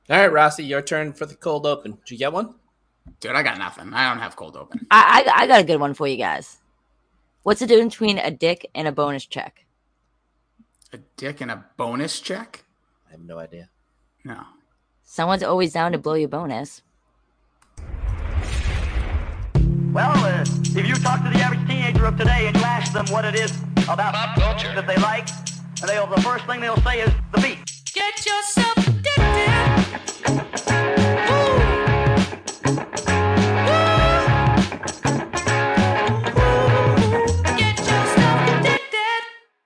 All right, Rossi, your turn for the cold open. Did you get one? Dude, I got nothing. I don't have cold open. I got a good one for you guys. What's the difference between a dick and a bonus check? A dick and a bonus check? I have no idea. No. Someone's always down to blow your bonus. Well, if you talk to the average teenager of today and you ask them what it is about pop culture that they like, and the first thing they'll say is the beat. Get yourself addicted. Woo. Woo. Get yourself addicted.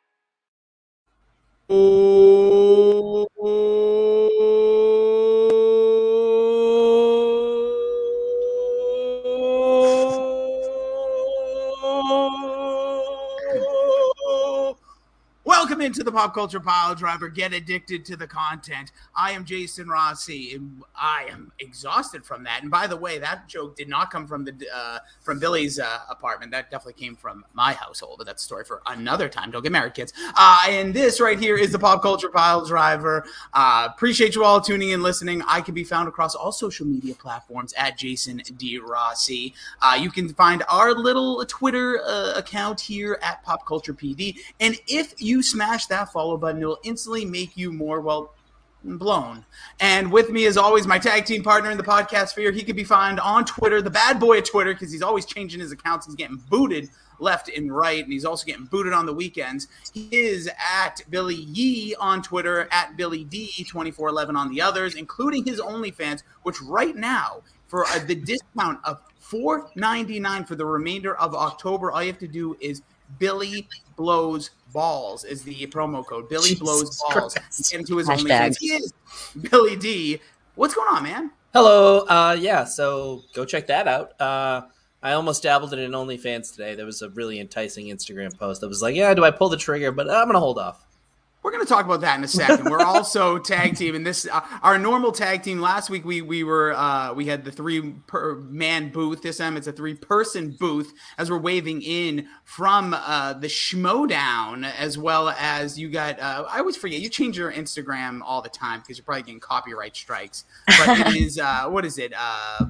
Welcome into the Pop Culture Pile Driver. Get addicted to the content. I am Jason Rossi, and I am exhausted from that. And by the way, that joke did not come from Billy's apartment. That definitely came from my household, but that's a story for another time. Don't get married, kids. And this right here is the Pop Culture Pile Driver. Appreciate you all tuning in, listening. I can be found across all social media platforms at Jason D. Rossi. You can find our little Twitter account here at Pop Culture PD. And if you smash that follow button, it will instantly make you more, well, blown. And with me, as always, my tag team partner in the podcast sphere. He can be found on Twitter, the bad boy of Twitter, because he's always changing his accounts. He's getting booted left and right, and he's also getting booted on the weekends. He is at Billy Yee on Twitter, at Billy D2411 on the others, including his OnlyFans, which right now, for the discount of $4.99 for the remainder of October, all you have to do is Billy Blows Balls is the promo code. Billy Blows Balls. Get into his OnlyFans. He is Billy D. What's going on, man? Hello. Yeah, so go check that out. I almost dabbled in an OnlyFans today. There was a really enticing Instagram post that was like, yeah, do I pull the trigger? But I'm going to hold off. We're going to talk about that in a second. We're also tag team, and this our normal tag team. Last week we had the 3-man booth. This time it's a 3-person booth as we're waving in from the Schmodown, as well as you got. I always forget, you change your Instagram all the time because you're probably getting copyright strikes. But it is what is it?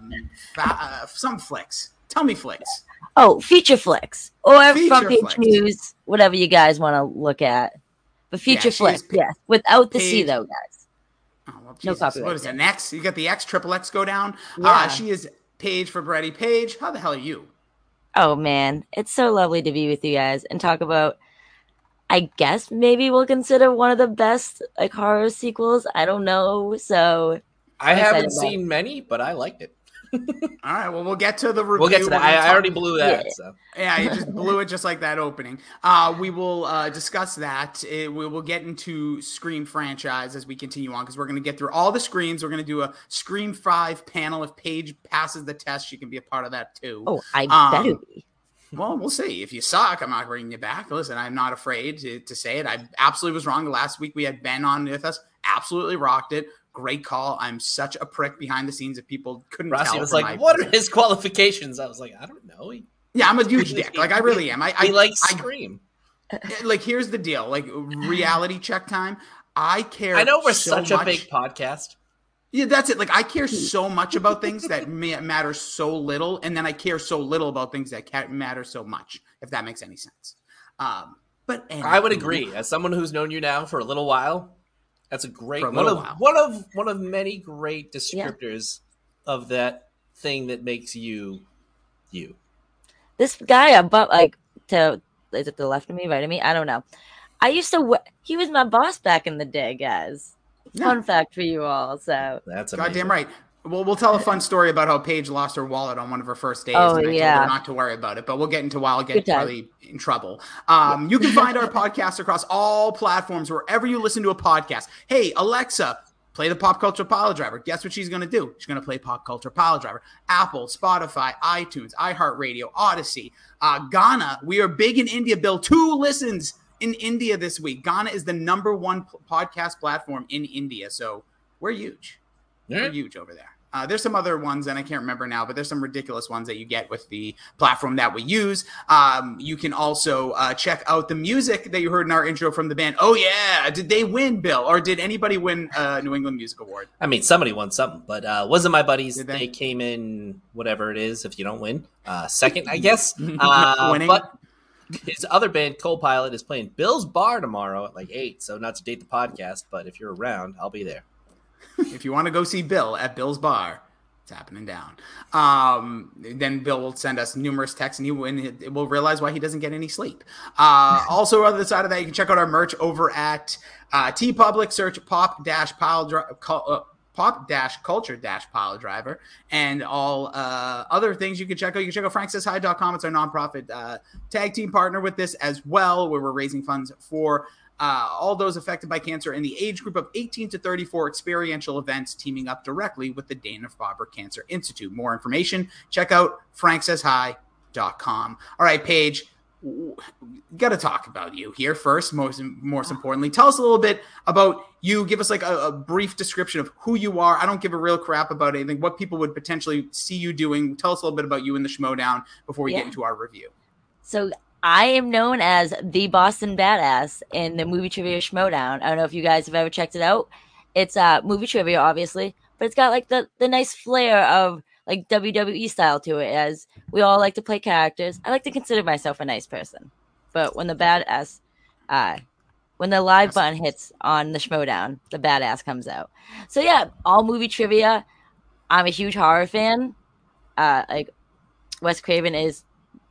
Some flicks. Tell me flicks. Oh, Feature Flicks or Feature Front Page Flicks. News, whatever you guys want to look at. But Feature Flicks, yes, without the C though, guys. Oh, well, No Jesus. copyright. What is it? An X? You got the X, triple X go down. Yeah. She is Paige for Brady. Paige, how the hell are you? Oh man, it's so lovely to be with you guys and talk about. I guess maybe we'll consider one of the best like horror sequels. I don't know. So I I'm haven't excited about seen many, but I liked it. All right, well, we'll get to the review. We'll get to that. I already blew that. Yeah. So Yeah, you just blew it just like that opening. We will discuss that. We will get into Scream franchise as we continue on because we're going to get through all the Screams. We're going to do a Scream 5 panel. If Paige passes the test, she can be a part of that too. Oh, I better be. Well, we'll see. If you suck, I'm not bringing you back. Listen, I'm not afraid to say it. I absolutely was wrong. Last week we had Ben on with us. Absolutely rocked it. Great call. I'm such a prick behind the scenes if people couldn't Rossi tell. was like, what are his qualifications? I was like, I don't know. Yeah, I'm a huge dick. Like, I really am. He likes Scream. Like, here's the deal. Like, reality check time. I care. I know we're so such much. a big podcast. Yeah, that's it. Like, I care so much about things that matter so little, and then I care so little about things that matter so much, if that makes any sense. But anyway, I would agree. As someone who's known you now for a little while, that's a great For a little while. one of many great descriptors of that thing that makes you you. This guy above, like, is it the left of me, right of me? I don't know. I used to. He was my boss back in the day, guys. Fun fact for you all. So That's amazing. goddamn right. Well, we'll tell a fun story about how Paige lost her wallet on one of her first days. Oh, and I yeah. told her not to worry about it, but we'll get into why I'll get Good time. probably in trouble. You can find our podcast across all platforms, wherever you listen to a podcast. Hey, Alexa, play the Pop Culture Pile Driver. Guess what she's going to do? She's going to play Pop Culture Pile Driver. Apple, Spotify, iTunes, iHeartRadio, Odyssey, Ghana. We are big in India, Bill. 2 listens in India this week. Ghana is the #1 podcast platform in India, so we're huge. Yeah. We're huge over there. There's some other ones, and I can't remember now, but there's some ridiculous ones that you get with the platform that we use. You can also check out the music that you heard in our intro from the band. Oh, yeah. Did they win, Bill? Or did anybody win a New England Music Award? I mean, somebody won something, but wasn't my buddies. Did they? They came in, whatever it is, if you don't win, second, I guess. Winning. But his other band, Cold Pilot, is playing Bill's Bar tomorrow at like 8. So not to date the podcast, but if you're around, I'll be there. If you want to go see Bill at Bill's Bar, it's happening down. Then Bill will send us numerous texts, and we'll realize why he doesn't get any sleep. Also, on the other side of that, you can check out our merch over at TeePublic. Search pop-culture-pile driver, and all other things you can check out. You can check out franksayshi.com. It's our nonprofit tag team partner with this as well, where we're raising funds for all those affected by cancer in the age group of 18 to 34, experiential events teaming up directly with the Dana-Farber Cancer Institute. More information, check out franksayshi.com. All right, Paige, got to talk about you here first. Most importantly, tell us a little bit about you. Give us like a brief description of who you are. I don't give a real crap about anything, what people would potentially see you doing. Tell us a little bit about you in the Schmodown before we get into our review. So I am known as the Boston Badass in the Movie Trivia Schmodown. I don't know if you guys have ever checked it out. It's movie trivia, obviously, but it's got like the nice flair of like WWE style to it, as we all like to play characters. I like to consider myself a nice person, but when the badass, when the live button hits on the Schmodown, the badass comes out. So yeah, all movie trivia. I'm a huge horror fan. Like Wes Craven is,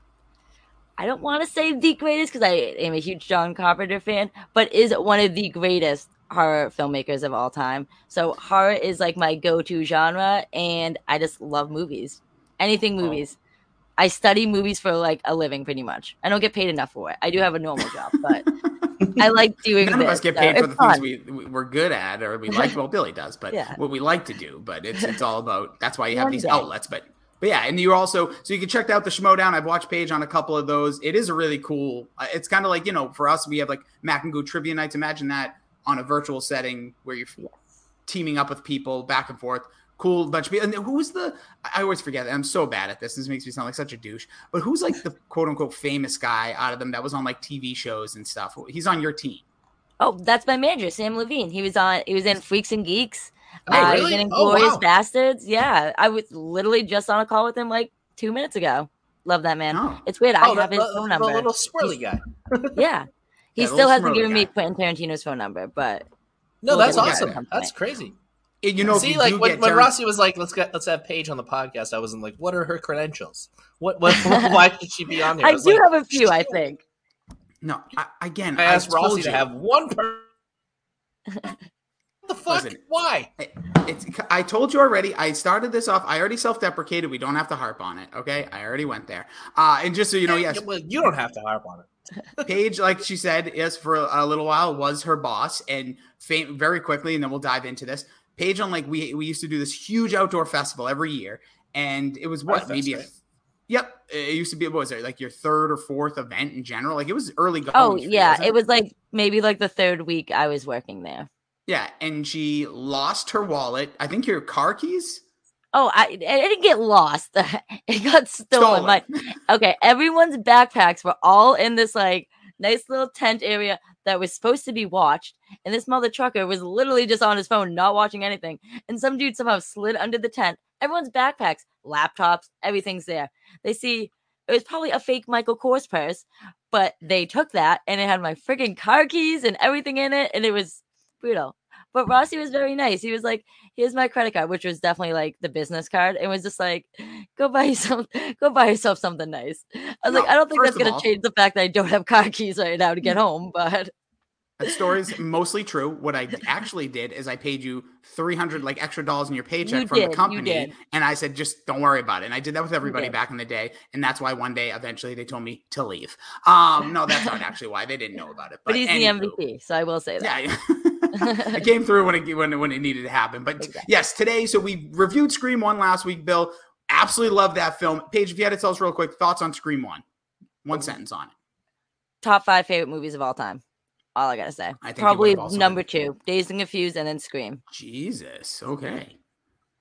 I don't want to say the greatest because I am a huge John Carpenter fan, but is one of the greatest horror filmmakers of all time. So horror is like my go-to genre, and I just love movies. Anything movies. I study movies for like a living pretty much. I don't get paid enough for it. I do have a normal job, but I like doing None this. of us get paid for the things we're good at, or we like. Well, Billy does, but Yeah. what we like to do. But it's all about. That's why you have One these day. outlets. But yeah, and you also, so you can check out the Schmodown. I've watched Paige on a couple of those. It is a really cool. It's kind of like, for us, we have like Mac and Goo trivia nights. Imagine that on a virtual setting where you're teaming up with people back and forth. Cool bunch of people. And who's I always forget that. I'm so bad at this. This makes me sound like such a douche. But who's like the quote unquote famous guy out of them that was on like TV shows and stuff? He's on your team. Oh, that's my manager, Sam Levine. He was in Freaks and Geeks. Oh, He really? was in Oh, Inglourious wow. Bastards. Yeah, I was literally just on a call with him like 2 minutes ago. Love that man. Oh. It's weird. I have his the phone number. little swirly guy. Yeah. He Yeah, still little hasn't Smurly given me guy. Quentin Tarantino's phone number, but No, We'll that's get to awesome. that at some That's point. crazy. If See, you like do when get Rossi was like, let's have Paige on the podcast, I wasn't like, what are her credentials? What why should she be on here? I was do like, have a few, I think. No, I asked told Rossi you. to have one person. What the fuck? Listen. Why? I told you already. I started this off. I already self-deprecated. We don't have to harp on it. Okay, I already went there. And just so you know, yes, Well, you don't have to harp on it. Paige, like she said, yes, for a little while was her boss, and very quickly, and then we'll dive into this. Paige, on like we used to do this huge outdoor festival every year, and it was what Firefest, maybe right? Yep, it used to be. What was it, like your third or fourth event in general? Like it was early going. Oh, for you, yeah. wasn't It was like maybe like the third week I was working there. Yeah, and she lost her wallet. I think your car keys. Oh, I didn't get lost. It got stolen. Stolen. Okay, everyone's backpacks were all in this like nice little tent area that was supposed to be watched. And this mother trucker was literally just on his phone, not watching anything. And some dude somehow slid under the tent. Everyone's backpacks, laptops, everything's there. They see it was probably a fake Michael Kors purse, but they took that and it had my freaking car keys and everything in it. And it was brutal. But Rossi was very nice. He was like, here's my credit card, which was definitely like the business card. It was just like, go buy yourself something nice. I was No, like, I don't think first that's of going all- to change the fact that I don't have car keys right now to get home. But That story's mostly true. What I actually did is I paid you $300 like extra dollars in your paycheck You from the did, you company, did. and I said just don't worry about it. And I did that with everybody did. back in the day, and that's why one day eventually they told me to leave. No, that's not actually why they didn't know about it. but he's anywho. the MVP, so I will say that. Yeah, it came through when it needed to happen. But Exactly. yes, today. So we reviewed Scream 1 last week. Bill, absolutely loved that film. Paige, if you had to tell us real quick thoughts on Scream 1, one sentence on it. Top 5 favorite movies of all time. All I gotta say. I think you Probably would've also number been- 2, Dazed and Confused, and then Scream. Jesus. Okay.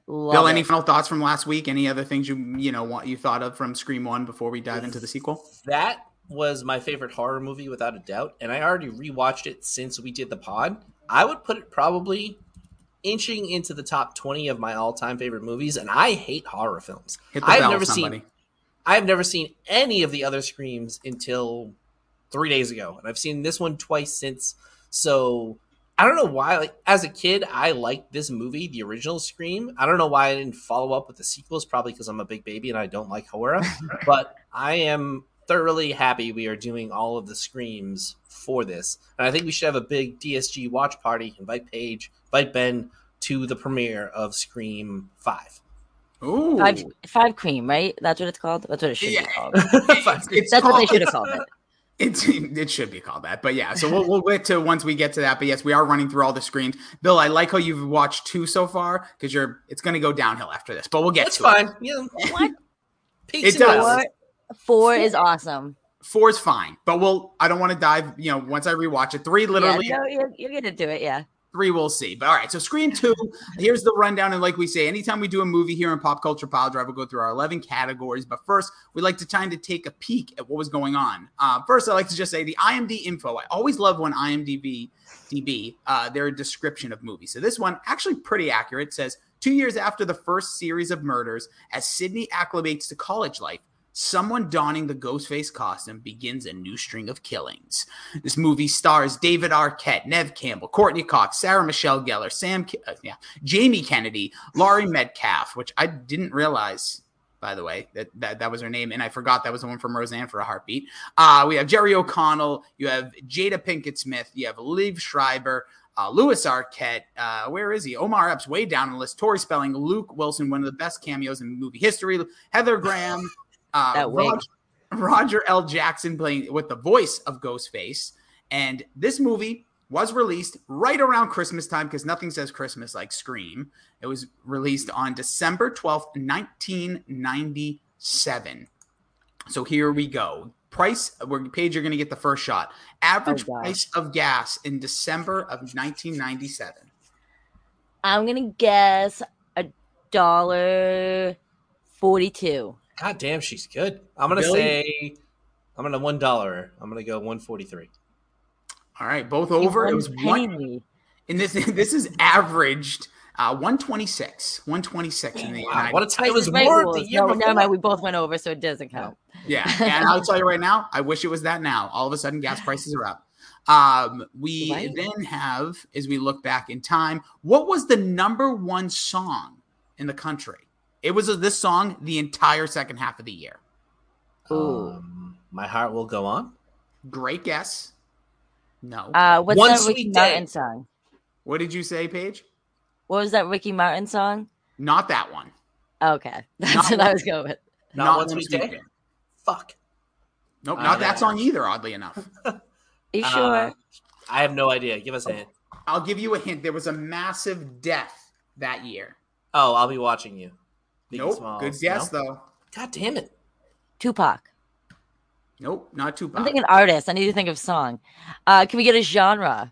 Love Bill, it. any final thoughts from last week? Any other things you thought of from Scream 1 before we dive into the sequel? That was my favorite horror movie without a doubt, and I already rewatched it since we did the pod. I would put it probably inching into the top 20 of my all-time favorite movies, and I hate horror films. Hit the bell, somebody. I've never seen any of the other Screams until 3 days ago, and I've seen this one twice since. So I don't know why. Like as a kid, I liked this movie, the original Scream. I don't know why I didn't follow up with the sequels. Probably because I'm a big baby and I don't like horror. But I am thoroughly happy we are doing all of the Screams for this, and I think we should have a big DSG watch party. Invite Paige, invite Ben to the premiere of Scream 5. Ooh. Five cream, right? That's what it's called. That's what it should be called. It's That's what they called- should have called it. It should be called that, but yeah. So we'll get to once we get to that. But yes, we are running through all the Screams. Bill, I like how you've watched 2 so far because it's going to go downhill after this. But we'll get That's to fine. Yeah, What? peaks It and does. valleys. Four is awesome. 4 is fine, but I don't want to dive. Once I rewatch it, 3 literally. Yeah, no, you're gonna do it. Yeah. 3 we'll see. But all right, so Scream 2, here's the rundown. And like we say, anytime we do a movie here in Pop Culture Pile Drive, we'll go through our 11 categories. But first, we like to kind of take a peek at what was going on. First, I like to just say the IMDb info. I always love when IMDb, their description of movies. So this one, actually pretty accurate, says 2 years after the first series of murders, as Sydney acclimates to college life, someone donning the Ghostface costume begins a new string of killings. This movie stars David Arquette, Nev Campbell, Courtney Cox, Sarah Michelle Gellar, Jamie Kennedy, Laurie Metcalf, which I didn't realize, by the way, that was her name, and I forgot that was the one from Roseanne for a Heartbeat. We have Jerry O'Connell, you have Jada Pinkett Smith, you have Liev Schreiber, Louis Arquette, where is he? Omar Epps, way down on the list. Tori Spelling, Luke Wilson, one of the best cameos in movie history. Heather Graham, Roger L. Jackson playing with the voice of Ghostface. And this movie was released right around Christmas time because nothing says Christmas like Scream. It was released on December 12th, 1997. So here we go. Paige, you're going to get the first shot. Average price of gas in December of 1997. I'm gonna guess $1.42. God damn, she's good. I'm gonna Really? say I'm gonna $1. I'm gonna go 143. All right, both over. It was one. penny. And this is averaged 126 in the Wow, United what a time! It was Right more rules. the year No, before. never mind. We both went over, so it doesn't count. Yeah, and I'll tell you right now, I wish it was that now. All of a sudden, gas prices are up. We Right. then have, as we look back in time, what was the number one song in the country? It was this song the entire second half of the year. My Heart Will Go On. Great guess. No. What's One that Sweet Ricky Day. Martin song? What did you say, Paige? What was that Ricky Martin song? Not that one. Okay, that's Not what one- I was going with. Not One Sweet Day? Fuck. Nope, Uh, not that yeah. song either, oddly enough. Are you sure? I have no idea. Give us a hint. I'll give you a hint. There was a massive death that year. Oh, I'll be watching you. Big and Nope. Small. Good guess, No? though. God damn it. Tupac. Nope, not Tupac. I'm thinking artist. I need to think of song. Can we get a genre?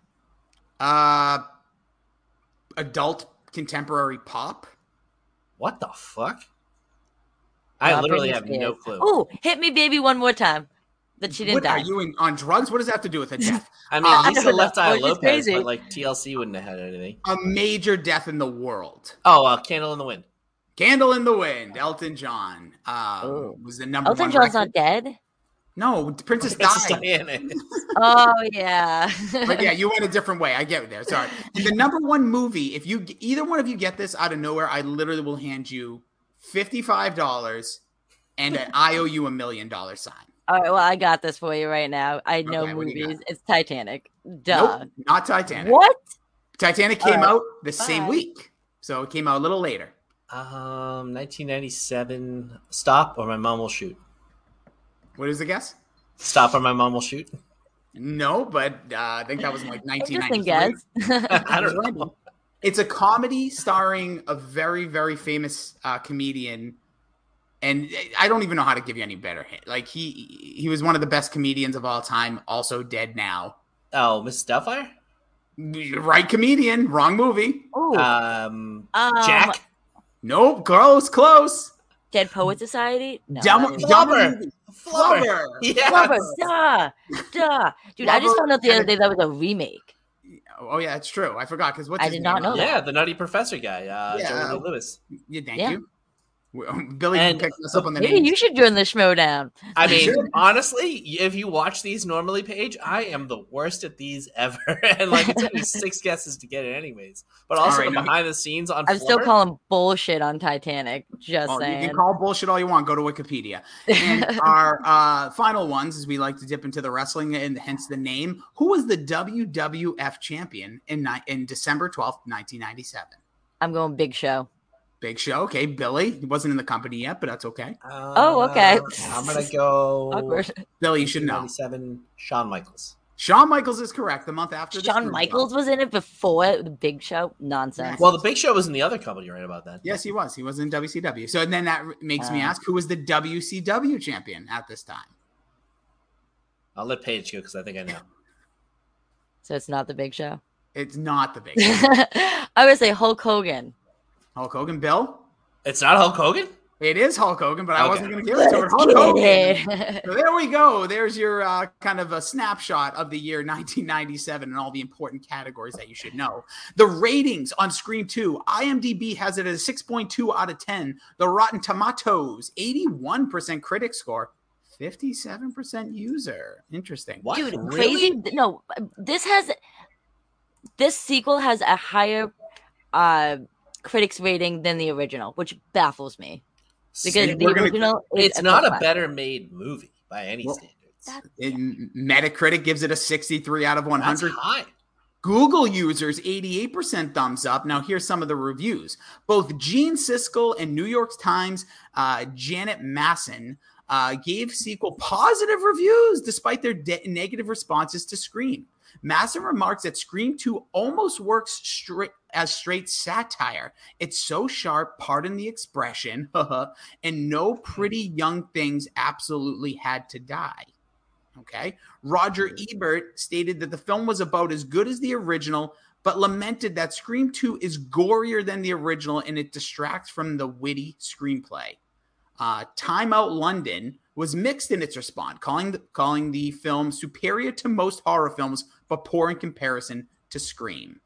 Adult contemporary pop. What the fuck? I literally have no clue. Oh, hit me, baby, one more time. That she didn't What die. are you on drugs? What does that have to do with a death? I mean, I Lisa don't know. Left Eye Well, she's Lopez, crazy. but like TLC wouldn't have had anything. A major death in the world. Oh, Candle in the Wind. Candle in the Wind. Elton John was the number Elton one. John's record. not dead. No, Princess Princess died. Diana is. Oh yeah. But yeah, you went a different way. I get it there. Sorry. And the number one movie, if you either one of you get this out of nowhere, I literally will hand you $55 and an I owe you $1 million sign. All right. Well, I got this for you right now. I know Okay, what do you movies. It's Titanic. Duh. Nope, not Titanic. What? Titanic came All right. out the same All right. week. So it came out a little later. 1997. Stop or My Mom Will Shoot. What is the guess? Stop or My Mom Will Shoot. No, but I think that was in like Interesting 1993. guess. I don't know. It's a comedy starring a very, very famous comedian. And I don't even know how to give you any better hint. Like he was one of the best comedians of all time, also dead now. Oh, Miss Doubtfire? Right comedian, wrong movie. Ooh. Jack? Nope. Close. Dead Poet Society? No. Dumb, that is- dumber. Flubber. Flubber. Yes. Flubber, duh. Dude, I just Flubber found out the other and a- day that was a remake. Oh yeah, it's true. I forgot because what's I his did name? not know that. Yeah, the Nutty Professor guy, Yeah. Jeremy Lee Lewis. Yeah, thank Yeah. you. Billy And picked us up on the Maybe names. you should join the Schmodown. I mean, Sure. honestly, if you watch these normally, Paige, I am the worst at these ever. And like, it took me 6 guesses to get it, anyways. But also, All right, the now- behind the scenes on I'm still Flubber, calling bullshit on Titanic. Just Oh, you saying. can call bullshit all you want. Go to Wikipedia. And our final ones, as we like to dip into the wrestling, and hence the name. Who was the WWF champion in December 12th, 1997? I'm going Big Show. Big Show. Okay, Billy. He wasn't in the company yet, but that's okay. Oh, okay. I'm gonna go. Awkward. Billy, you should know. 1997, Shawn Michaels. Shawn Michaels is correct. The month after the Shawn Screw Michaels Job. was in it before the Big Show. Nonsense. Well, the Big Show was in the other company, right? About that. Yes, he was. He was in WCW. So then that makes me ask, who was the WCW champion at this time? I'll let Paige go because I think I know. So it's not the Big Show. It's not the Big Show. I would say Hulk Hogan. Hulk Hogan. Bill? It's not Hulk Hogan. It is Hulk Hogan, but I Okay. wasn't going to give it to her. Let's Hulk get Hogan. it. So there we go. There's your kind of a snapshot of the year 1997 and all the important categories that you should know. The ratings on Scream 2, IMDb has it at a 6.2 out of 10. The Rotten Tomatoes, 81% critic score, 57% user. Interesting. What? Dude, Really? crazy. No, this sequel has a higher critics rating than the original, which baffles me. Because the we're gonna- original is It's not a cult better made movie by any Well, standards. Metacritic gives it a 63 out of That's 100. high. Google users, 88% thumbs up. Now, here's some of the reviews. Both Gene Siskel and New York Times' Janet Masson gave sequel positive reviews despite their negative responses to Scream. Masson remarks that Scream 2 almost works straight satire. It's so sharp, pardon the expression, and no pretty young things absolutely had to die. Okay. Roger Ebert stated that the film was about as good as the original, but lamented that Scream 2 is gorier than the original and it distracts from the witty screenplay. Time Out London was mixed in its response, calling the film superior to most horror films, but poor in comparison to Scream.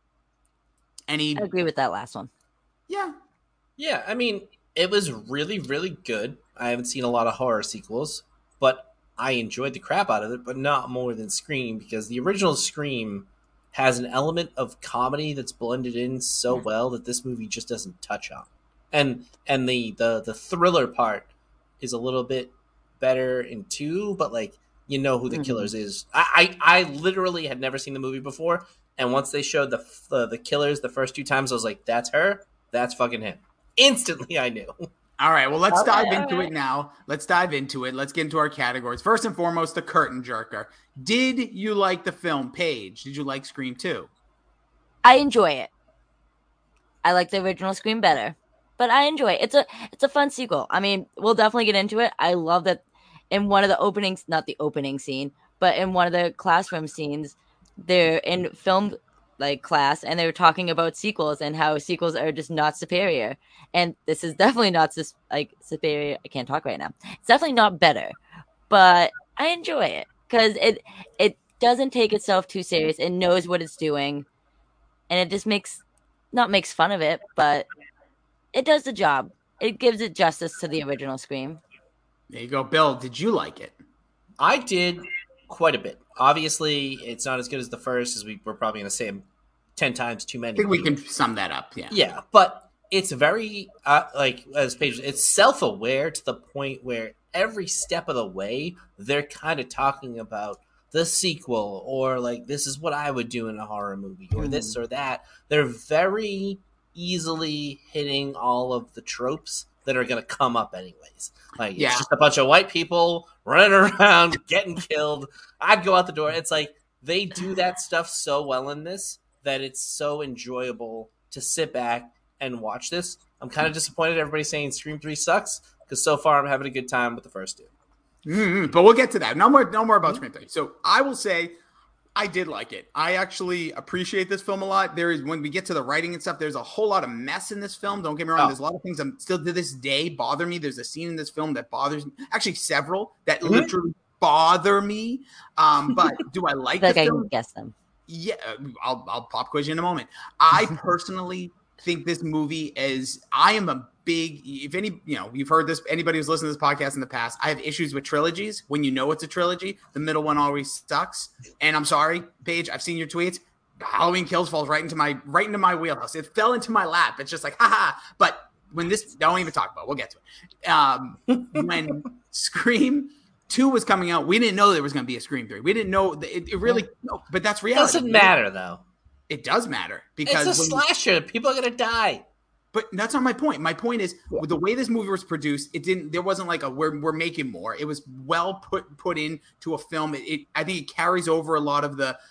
I agree with that last one. Yeah. Yeah, I mean, it was really, really good. I haven't seen a lot of horror sequels, but I enjoyed the crap out of it, but not more than Scream, because the original Scream has an element of comedy that's blended in so well that this movie just doesn't touch on. And the thriller part is a little bit better in 2, but like, you know who the killers is. I literally had never seen the movie before, and once they showed the killers the first 2 times, I was like, that's her, that's fucking him. Instantly I knew. All right, well, let's Okay, dive all into right. it now. Let's dive into it. Let's get into our categories. First and foremost, the curtain jerker. Did you like the film, Paige? Did you like Scream 2? I enjoy it. I like the original Scream better, but I enjoy it. It's a fun sequel. I mean, we'll definitely get into it. I love that in one of the openings, not the opening scene, but in one of the classroom scenes, they're in film like class and they were talking about sequels and how sequels are just not superior. And this is definitely not superior. I can't talk right now. It's definitely not better, but I enjoy it because it doesn't take itself too serious. It knows what it's doing, and it just not makes fun of it, but it does the job. It gives it justice to the original Scream. There you go. Bill, did you like it? I did quite a bit. Obviously, it's not as good as the first, as we're probably going to say 10 times too many. I think we can sum that up. Yeah. Yeah, but it's very, as Paige, it's self-aware to the point where every step of the way, they're kind of talking about the sequel, or like, this is what I would do in a horror movie, or this or that. They're very easily hitting all of the tropes that are going to come up anyways. Like, Yeah. it's just a bunch of white people running around, getting killed. I'd go out the door. It's like, they do that stuff so well in this that it's so enjoyable to sit back and watch this. I'm kind of disappointed everybody's saying Scream 3 sucks, because so far I'm having a good time with the first 2. But we'll get to that. No more about Scream 3. So I will say, I did like it. I actually appreciate this film a lot. There is, when we get to the writing and stuff, there's a whole lot of mess in this film. Don't get me wrong. Oh. There's a lot of things that still to this day bother me. There's a scene in this film that bothers me. Actually, several that Mhm. literally bother me. But do I like I feel like the I film? can guess them. Yeah, I'll pop quiz you in a moment. I personally think this movie is. I am a big. If any, you've heard this. Anybody who's listened to this podcast in the past, I have issues with trilogies. When you know it's a trilogy, the middle one always sucks. And I'm sorry, Paige. I've seen your tweets. Halloween Kills falls right into my wheelhouse. It fell into my lap. It's just like haha. But when this, don't even talk about it. We'll get to it. When Scream 2 was coming out, we didn't know there was going to be a Scream 3. We didn't know it really. No, but that's It reality. doesn't matter though. It does matter because It's a slasher. People are gonna die. but that's not my point. My point is with the way this movie was produced, it didn't. There wasn't like a we're making more. It was well put into a film. I think it carries over a lot of the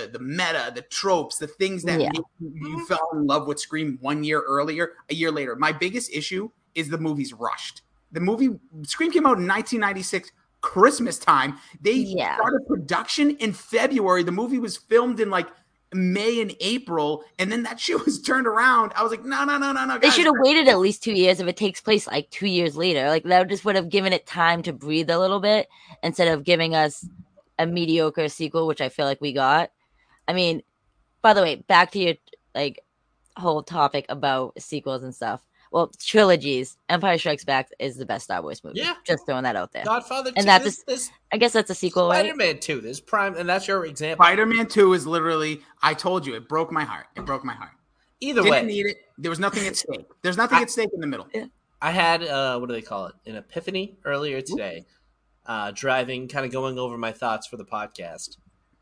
meta, the tropes, the things that Yeah. make you fell in love with Scream 1 year earlier, a year later. My biggest issue is the movie's rushed. The movie Scream came out in 1996. Christmas time. They Yeah. started production in February. The movie was filmed in like May and April, and then that shit was turned around. I was like, no, They guys. should have waited at least 2 years if it takes place like 2 years later. Like that just would have given it time to breathe a little bit instead of giving us a mediocre sequel, which I feel like we got. I mean, by the way, back to your like whole topic about sequels and stuff. Well, trilogies. Empire Strikes Back is the best Star Wars movie. Yeah. Just throwing that out there. Godfather 2. And that's this I guess that's a sequel, right? Spider-Man 2. This prime, and that's your example. Spider-Man 2 is literally, I told you, it broke my heart. It broke my heart. Either Didn't way, need it. There was nothing at stake. There's nothing at stake in the middle. I had what do they call it? An epiphany earlier today. Driving, kind of going over my thoughts for the podcast.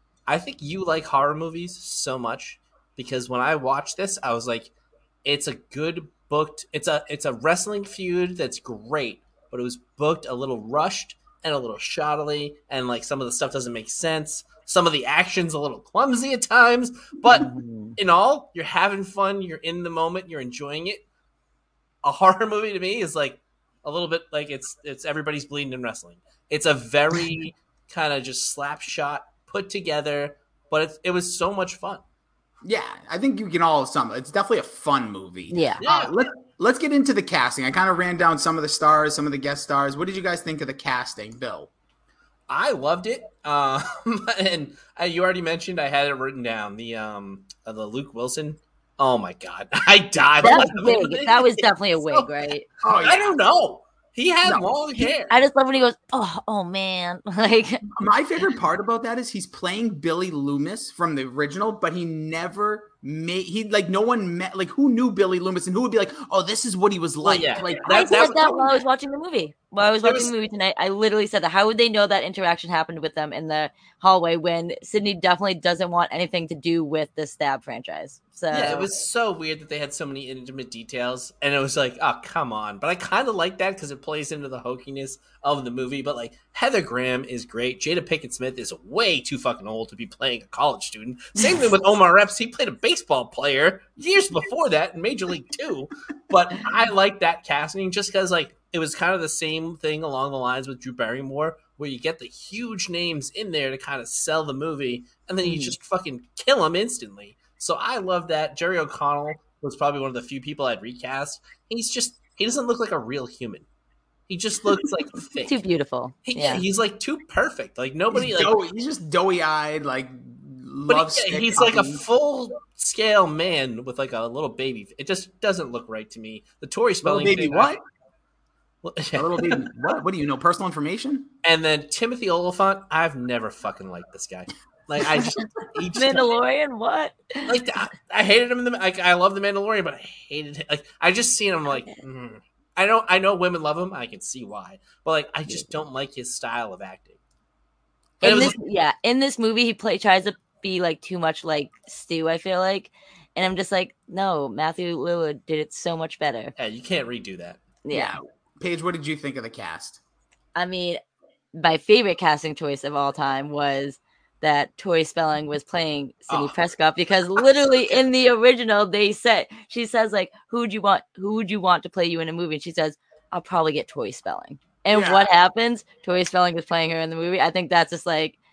I think you like horror movies so much because when I watched this, I was like, it's a good booked. It's a wrestling feud that's great, but it was booked a little rushed and a little shoddily, and like some of the stuff doesn't make sense. Some of the action's a little clumsy at times, but in all, you're having fun. You're in the moment. You're enjoying it. A horror movie to me is like a little bit like it's everybody's bleeding in wrestling. It's a very kind of just slap shot put together, but it was so much fun. Yeah, I think you can all sum it. It's definitely a fun movie. Yeah. Yeah. Let's get into the casting. I kind of ran down some of the stars, some of the guest stars. What did you guys think of the casting, Bill? I loved it, and you already mentioned I had it written down the Luke Wilson. Oh my god, I died. That was laughing. wig. That was definitely a So wig, right? Oh, I don't know. He had No. long hair. I just love when he goes, oh man. Like My favorite part about that is he's playing Billy Loomis from the original, but he never made no one met who knew Billy Loomis and who would be like, oh, this is what he was like. yeah. Like I That said was- that while I was watching the movie. While I was There watching was- the movie tonight, I literally said that. How would they know that interaction happened with them in the hallway when Sydney definitely doesn't want anything to do with the Stab franchise? So Yeah, it was so weird that they had so many intimate details, and it was like, oh, come on. But I kind of like that because it plays into the hokiness of the movie. But like, Heather Graham is great. Jada Pinkett Smith is way too fucking old to be playing a college student. Same thing with Omar Epps. He played a baseball player years before that in Major League 2. But I like that casting just because like it was kind of the same thing along the lines with Drew Barrymore, where you get the huge names in there to kind of sell the movie, and then you just fucking kill them instantly. So I love that. Jerry O'Connell was probably one of the few people I'd recast. He doesn't look like a real human. He just looks like fake. too beautiful. Yeah, he's like too perfect. Like nobody he's just doughy eyed, like but loves. he's like a full scale man with like a little baby. It just doesn't look right to me. The Tori little Spelling baby. thing, What? Yeah. A little baby. What? What do you know? Personal information? And then Timothy Oliphant, I've never fucking liked this guy. Like he just Mandalorian, what? like I hated him in the like I love the Mandalorian, but I hated him. Like I just seen him like I know women love him. I can see why, but like I just don't like his style of acting. And it was In this movie, he tries to be like too much like Stu. I feel like, and I'm just like, no, Matthew Lillard did it so much better. yeah, you can't redo that. Yeah. Paige, what did you think of the cast? I mean, my favorite casting choice of all time was that Tori Spelling was playing Sidney Oh. Prescott because literally in the original she says like, who would you want to play you in a movie? And she says, I'll probably get Tori Spelling. And Yeah. what happens? Tori Spelling is playing her in the movie. I think that's just like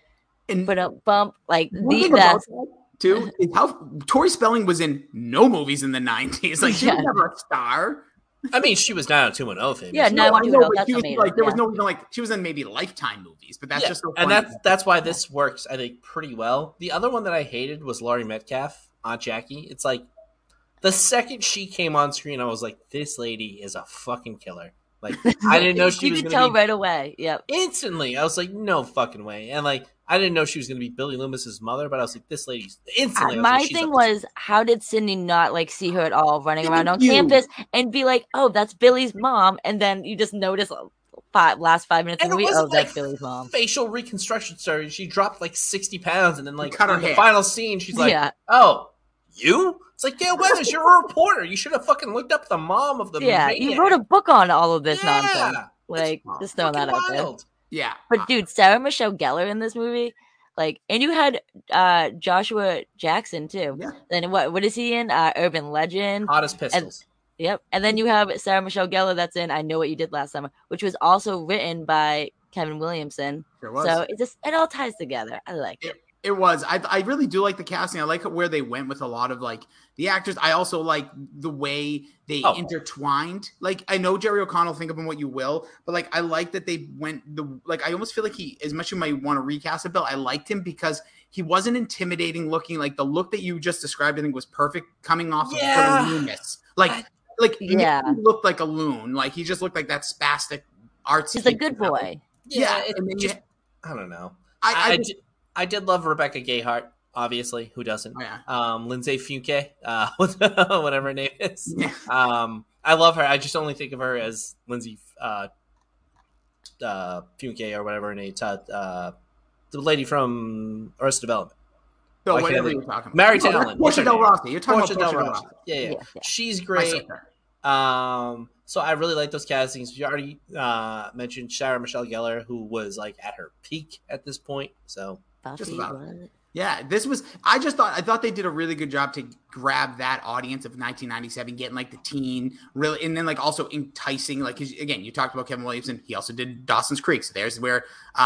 And But a bump, like one the thing about best. that, too, is how Tori Spelling was in no movies in the 90s. Like, she was Yeah. never a star. I mean, she was 90210 famous. Yeah, No, I 90210, know, but that's she was amazing. like, there was Yeah. no even like, she was in maybe Lifetime movies, but that's Yeah, just so and funny. that's why this works, I think, pretty well. The other one that I hated was Laurie Metcalf, Aunt Jackie. It's like the second she came on screen, I was like, this lady is a fucking killer. Like, I didn't know she You was could going tell to be right away. Yep. instantly. I was like, no fucking way. And like, I didn't know she was going to be Billy Loomis's mother, but I was like, this lady's instantly. I was My like, she's thing up was, how did Sydney not like see her at all running around on Thank you. campus and be like, "Oh, that's Billy's last and then you just notice last 5 minutes of And the it movie, wasn't oh, that's like Billy's mom. facial reconstruction surgery. She dropped like 60 pounds, and then like cut her in the hair. final scene, she's like, Yeah. "Oh, you?" It's like, Gail Weathers, you're a reporter. You should have fucking looked up the mom of the Yeah, maniac. you wrote a book on all of this nonsense. Yeah, Like, That's just throwing that fucking out there. wild. Yeah. But dude, Sarah Michelle Gellar in this movie, like, and you had Joshua Jackson too. Yeah. Then what is he in? Urban Legend. Hottest pistols. Yep. And then you have Sarah Michelle Gellar that's in I Know What You Did Last Summer, which was also written by Kevin Williamson. Sure was. So it all ties together. I like it. It was. I really do like the casting. I like where they went with a lot of like the actors. I also like the way they intertwined. Like, I know Jerry O'Connell, think of him what you will, but like I like that they went I almost feel like he, as much as you might want to recast a Bill, I liked him because he wasn't intimidating looking. Like the look that you just described, I think was perfect coming off of Yeah. Loomis. Like he looked like a loon. Like he just looked like that spastic artsy. He's a good boy. Yeah, and then just, I don't know. I I did love Rebecca Gayheart, obviously. Who doesn't? Oh, yeah. Lindsay Funke, whatever her name is. Yeah. I love her. I just only think of her as Lindsay Funke or whatever her name. The lady from Arrested Development. So Why whatever can't you're talking about. Mary No, that's Talon. Portia Del Rossi. You're talking Portia about Del Portia Del Rossi. Rossi. Yeah. Yeah. She's My great. sister. So I really like those castings. You already mentioned Sarah Michelle Gellar, who was like at her peak at this point. So Just Buffy, about. what? Yeah, this was. I thought they did a really good job to grab that audience of 1997, getting like the teen, really, and then like also enticing. Like, 'cause, again, you talked about Kevin Williamson. He also did Dawson's Creek. So there's where,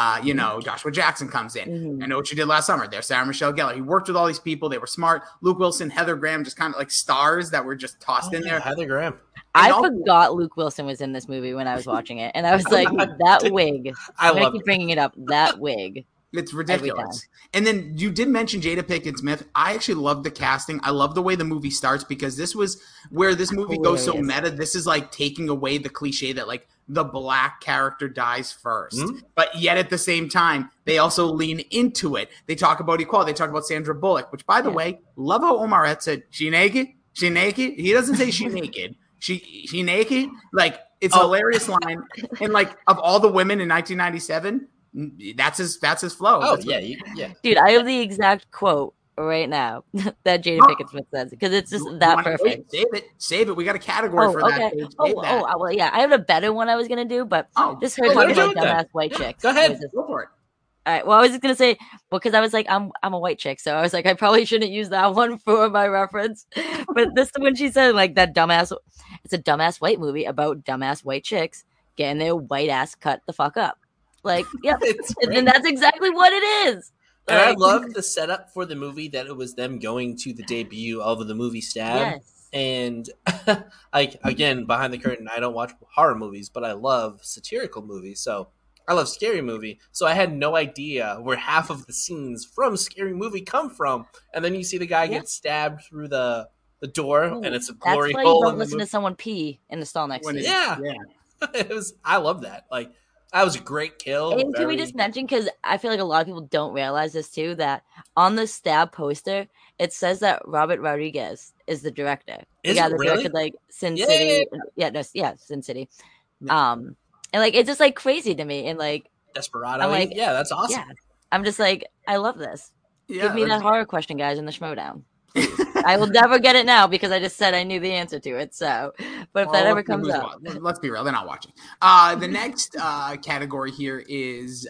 Joshua Jackson comes in. Mhm. I Know What You Did Last Summer. There's Sarah Michelle Gellar. He worked with all these people. They were smart. Luke Wilson, Heather Graham, just kind of like stars that were just tossed in there. Heather Graham. I also- forgot Luke Wilson was in this movie when I was watching it, and I was like, "That wig." I I'm gonna love keep it. bringing it up. That wig. It's ridiculous. And then you did mention Jada Pinkett Smith. I actually love the casting. I love the way the movie starts because this was where this movie goes so Hilarious. meta. This is like taking away the cliche that like the black character dies first. Mhm. But yet at the same time, they also lean into it. They talk about equality. They talk about Sandra Bullock, which by the way, love how Omarette said, she naked? She naked? He doesn't say she naked. She naked? Like, it's a hilarious line. And like, of all the women in 1997, that's his flow. Oh That's yeah, what- yeah. Dude, I have the exact quote right now that Jada Pinkett Smith says because it's just You that wanna perfect. wait? Save it. We got a category for that. Save that. Well, yeah. I have a better one I was gonna do, but just her let talking her do about it then. dumbass white chicks. Go ahead. was just- Go for it. all right. Well, I was just gonna say, because I was like, I'm a white chick, so I was like, I probably shouldn't use that one for my reference. But this when she said like that dumbass, it's a dumbass white movie about dumbass white chicks getting their white ass cut the fuck up. Like, yep, It's and great. that's exactly what it is. And I Like, love the setup for the movie that it was them going to the debut of the movie Stab. yes. And like again, behind the curtain, I don't watch horror movies, but I love satirical movies. So I love Scary Movie. So I had no idea where half of the scenes from Scary Movie come from. And then you see the guy Yeah. get stabbed through the door, Ooh, and it's a That's glory why you hole don't in the listen to movie. someone pee in the stall next When to it- you. Yeah. Yeah. It was. I love that. Like that was a great kill. And can we very- just mention, because I feel like a lot of people don't realize this too, that on the Stab poster, it says that Robert Rodriguez is the director. The Is guy it that really? directed like Sin Yeah. City. Yeah, Sin City. And like it's just like crazy to me. And like, Desperado. I'm like, yeah, that's awesome. yeah, I'm just like, I love this. Yeah, Give me that let's- horror question, guys, in the Schmodown. I will never get it now because I just said I knew the answer to it. So, but if Well, that ever let's see comes who's up, let's be real, they're not watching. The next category here is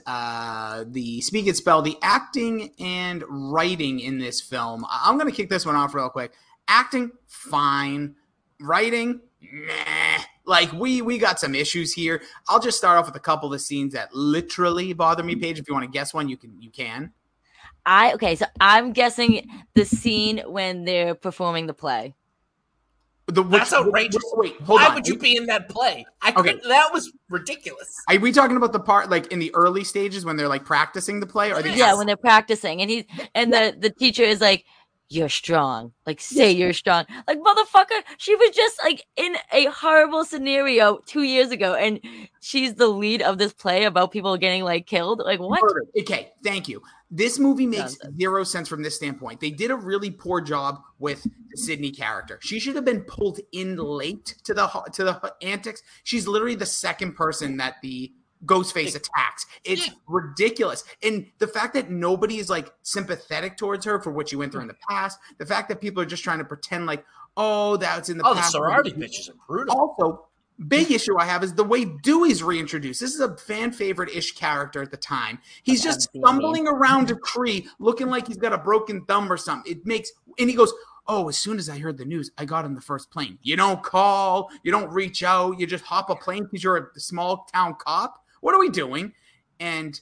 the speak and spell, the acting and writing in this film. I'm going to kick this one off real quick. Acting, fine. Writing, meh. Like we got some issues here. I'll just start off with a couple of scenes that literally bother me. Paige, if you want to guess one, you can. So I'm guessing the scene when they're performing the play. That's outrageous. Wait, hold Why on. would you be in that play? Okay. That was ridiculous. Are we talking about the part like in the early stages when they're like practicing the play, or the Yeah, when they're practicing, and the teacher is like, "You're strong." Like, say you're strong. Like, motherfucker, she was just like in a horrible scenario 2 years ago, and she's the lead of this play about people getting like killed. Like, what? murder? Okay, thank you. This movie makes Nonsense. zero sense from this standpoint. They did a really poor job with the Sydney character. She should have been pulled in late to the antics. She's literally the second person that the Ghostface attacks. It's ridiculous. And the fact that nobody is like sympathetic towards her for what she went through in the past, the fact that people are just trying to pretend like, oh, that's in the The past. sorority bitches are brutal. Also, big issue I have is the way Dewey's reintroduced. This is a fan favorite-ish character at the time. He's just stumbling around a tree looking like he's got a broken thumb or something. And he goes, oh, as soon as I heard the news, I got on the first plane. You don't call, you don't reach out, you just hop a plane because you're a small town cop. What are we doing? And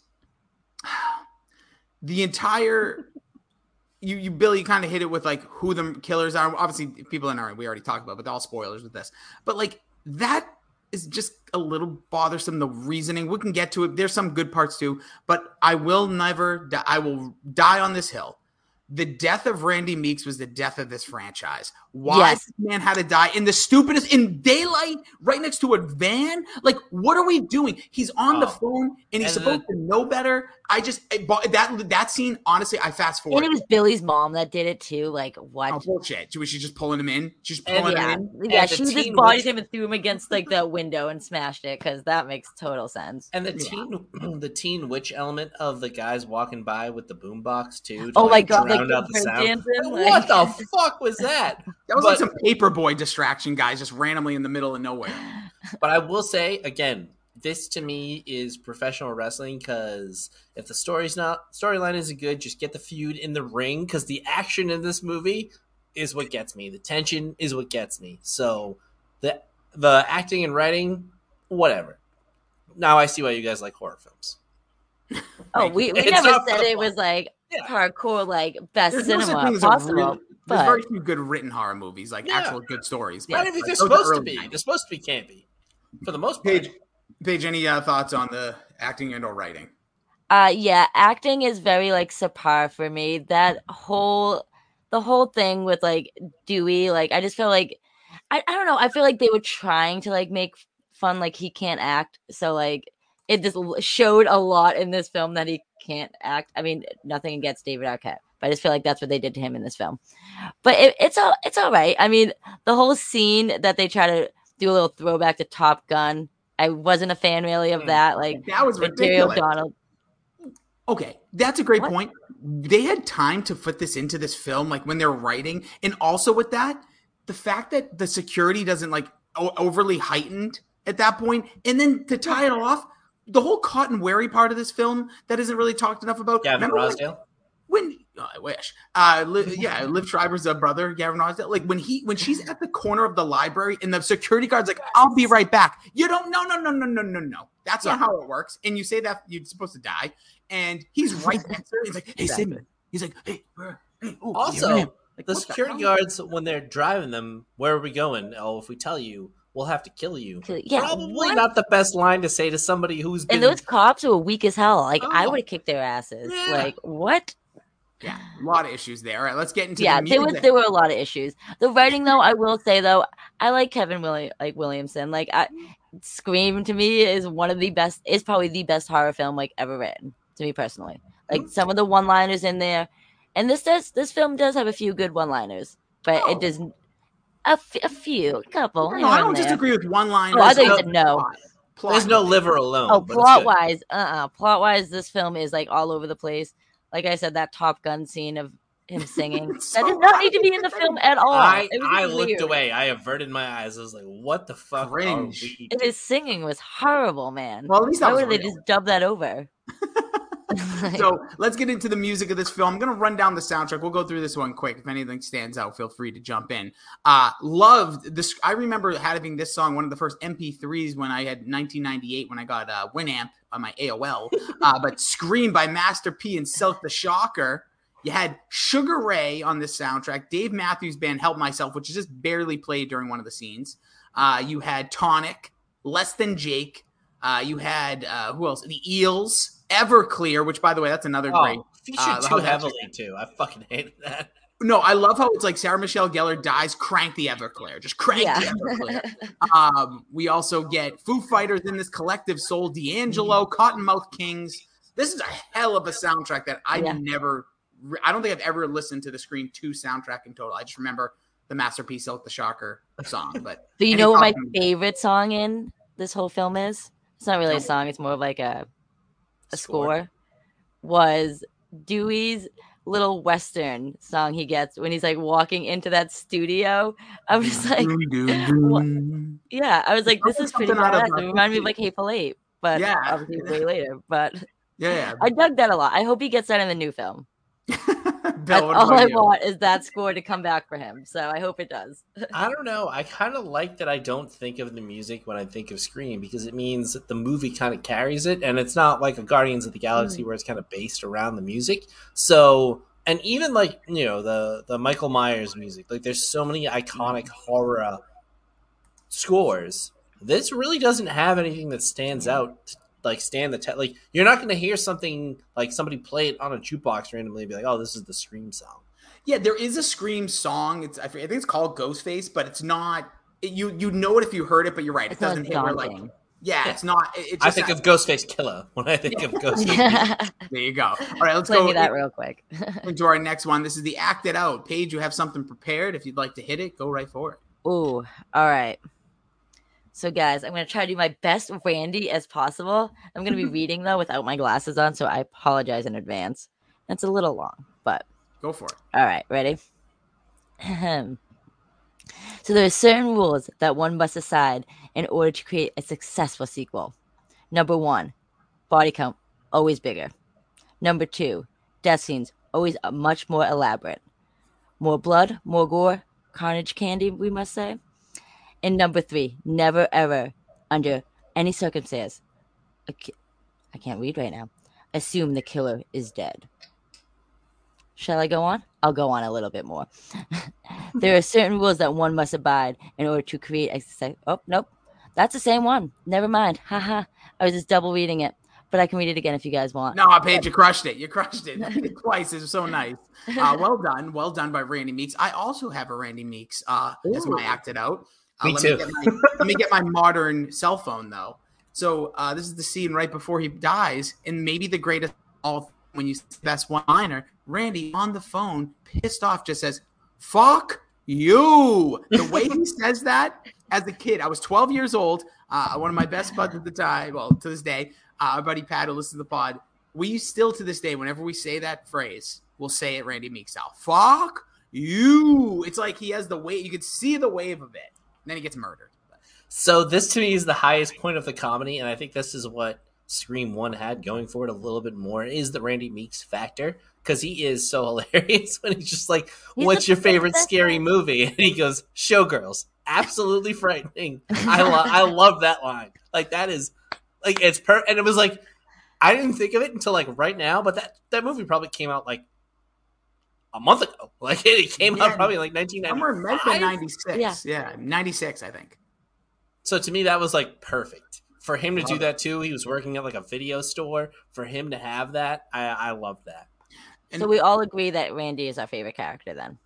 the entire you Billy kind of hit it with like who the killers are. Obviously, people in our we already talked about, but all spoilers with this. But like that is just a little bothersome. The reasoning, we can get to it. There's some good parts too, but I will die on this hill. The death of Randy Meeks was the death of this franchise. Why Yes. this man had to die in the stupidest, in daylight, right next to a van? Like, what are we doing? He's on the phone and he's And supposed to know better. That scene, honestly, I fast And forward. it was Billy's mom that did it too. Like, what? Oh, bullshit. Was she just pulling him in? She's And pulling Yeah, him in? yeah. And the She just teen bodied witch- him and threw him against like the window and smashed it because that makes total sense. And the teen witch element of the guys walking by with the boombox too. To, Oh my like, god, drown like out the break sound. dancing, Like, what the fuck was that? That was like But- some paperboy distraction, guys, just randomly in the middle of nowhere. But I will say again, this to me is professional wrestling because if the storyline isn't good, just get the feud in the ring because the action in this movie is what gets me. The tension is what gets me. So the acting and writing, whatever. Now I see why you guys like horror films. Oh, we It's never not for said the it plot. was like Yeah. hardcore, like best There's no such cinema thing as a possible. real. There's but very few good written horror movies, like Yeah. actual good stories. I But don't think they're those are supposed to early be. 90s. They're supposed to be campy for the most part. Paige, any thoughts on the acting and or writing? yeah, acting is very like subpar for me. The whole thing with like Dewey, like I just feel like I don't know. I feel like they were trying to like make fun, like he can't act. So like it just showed a lot in this film that he can't act. I mean, nothing against David Arquette, but I just feel like that's what they did to him in this film. But it's all right. I mean, the whole scene that they try to do a little throwback to Top Gun. I wasn't a fan really of that. Like That was Material ridiculous. Donald. Okay, that's a great What? point. They had time to put this into this film, like when they're writing, and also with that, the fact that the security doesn't like overly heightened at that point, and then to tie it off, the whole Cotton Wary part of this film that isn't really talked enough about. Gavin Remember Rossdale. when I wish, Liv Schreiber's brother, Gavin Rossdale, like when she's at the corner of the library and the security guard's like, "I'll be right back." You don't, no. That's not how it works. And you say that you're supposed to die, and he's right next to her. He's like, "Hey, Sidney." He's like, "Hey, ooh, Also, man." Like, the what security hell? guards, when they're driving them, where are we going? Oh, if we tell you, we'll have to kill you. Yeah, Probably what? not the best line to say to somebody who's been. And those cops were weak as hell. Like I Oh. would have kicked their asses. Yeah. Like what? Yeah, a lot of issues there. All right, let's get into Yeah, the there music. were a lot of issues. The writing, though, I will say though, I like Kevin Williamson. Like Scream to me is one of the best. Is probably the best horror film like ever written to me personally. Like some of the one-liners in there, and this film does have a few good one-liners, but it does a couple. No, here I and don't there. disagree with one line. Oh, I thought you said no. There's no liver alone. Oh, but it's plot good. wise, plot-wise, this film is like all over the place. Like I said, that Top Gun scene of him singing It's that so did not need to be in the film at all. I It was just looked weird. away. I averted my eyes. I was like, "What the fuck Cringe. are we?" And his singing was horrible, man. Well, at least that Why was would they real. just dub that over? So let's get into the music of this film. I'm going to run down the soundtrack. We'll go through this one quick. If anything stands out, feel free to jump in. Loved this. I remember having this song, one of the first MP3s when I had 1998 when I got Winamp on my AOL. But Scream by Master P and Silk the Shocker. You had Sugar Ray on this soundtrack. Dave Matthews Band, Help Myself, which is just barely played during one of the scenes. You had Tonic, Less Than Jake. You had, who else? The Eels, Everclear, which, by the way, that's another great. Featured too heavily, too. I fucking hated that. No, I love how it's like Sarah Michelle Gellar dies, crank the Everclear. Just crank the Everclear. We also get Foo Fighters in this, Collective Soul, D'Angelo, Cottonmouth Kings. This is a hell of a soundtrack that I don't think I've ever listened to the Scream 2 soundtrack in total. I just remember the masterpiece, Silk the Shocker song. But Do you know what my favorite song in this whole film is? It's not really a song. It's more of like a score. Was Dewey's little Western song he gets when he's like walking into that studio. I was like, yeah, I was like, this is pretty badass. It reminded me of like Hateful Eight, but obviously way later. But I dug that a lot. I hope he gets that in the new film. Bill, all I want is that score to come back for him. So I hope it does. I don't know. I kind of like that I don't think of the music when I think of Scream because it means that the movie kind of carries it. And it's not like a Guardians of the Galaxy where it's kind of based around the music. So, and even like, you know, the Michael Myers music, like there's so many iconic horror scores. This really doesn't have anything that stands out like stand the test. Like you're not going to hear something like somebody play it on a jukebox randomly and be like, "Oh, this is the Scream song." Yeah, there is a Scream song. I think it's called Ghostface, but it's not. You know it if you heard it, but you're right. It doesn't hit where like. Yeah, it's not. It just I think of Ghostface Killer when I think of Ghostface. There you go. All right, let's Play go me that real quick. into our next one. This is the Act It Out. Paige, you have something prepared. If you'd like to hit it, go right for it. Ooh, all right. So, guys, I'm going to try to do my best Randy as possible. I'm going to be reading, though, without my glasses on, so I apologize in advance. It's a little long, but... Go for it. All right, ready? So there are certain rules that one must decide in order to create a successful sequel. Number 1, body count, always bigger. Number 2, death scenes, always much more elaborate. More blood, more gore, carnage candy, we must say. And number 3, never ever, under any circumstance, I can't read right now, assume the killer is dead. Shall I go on? I'll go on a little bit more. There are certain rules that one must abide in order to create a... Oh, nope. That's the same one. Never mind. Haha. I was just double reading it. But I can read it again if you guys want. No, Paige, you crushed it. You crushed it. Twice. It's so nice. Well done. Well done by Randy Meeks. I also have a Randy Meeks as my Acted Out. Me too. Let me get my modern cell phone, though. So this is the scene right before he dies, and maybe the greatest of all when you see the best one-liner. Randy on the phone, pissed off, just says, "Fuck you." The way he says that, as a kid, I was 12 years old. One of my best buds at the time, well, to this day, our buddy Pat, who listens to the pod, we still to this day, whenever we say that phrase, we'll say it Randy Meeks style. "Fuck you." It's like he has the wave. You could see the wave of it. And then he gets murdered. So this to me is the highest point of the comedy, and I think this is what Scream 1 had going for it a little bit more, is the Randy Meeks factor, because he is so hilarious when he's just like, "What's your favorite scary movie?" And he goes, "Showgirls." Absolutely frightening. I love that line. Like that is like it's and it was like I didn't think of it until like right now, but that movie probably came out like a month ago. Like it came out probably like 1995. Somewhere 96. Yeah, 96, I think. So to me, that was like perfect for him to do that too. He was working at like a video store. For him to have that, I love that. And so we all agree that Randy is our favorite character then.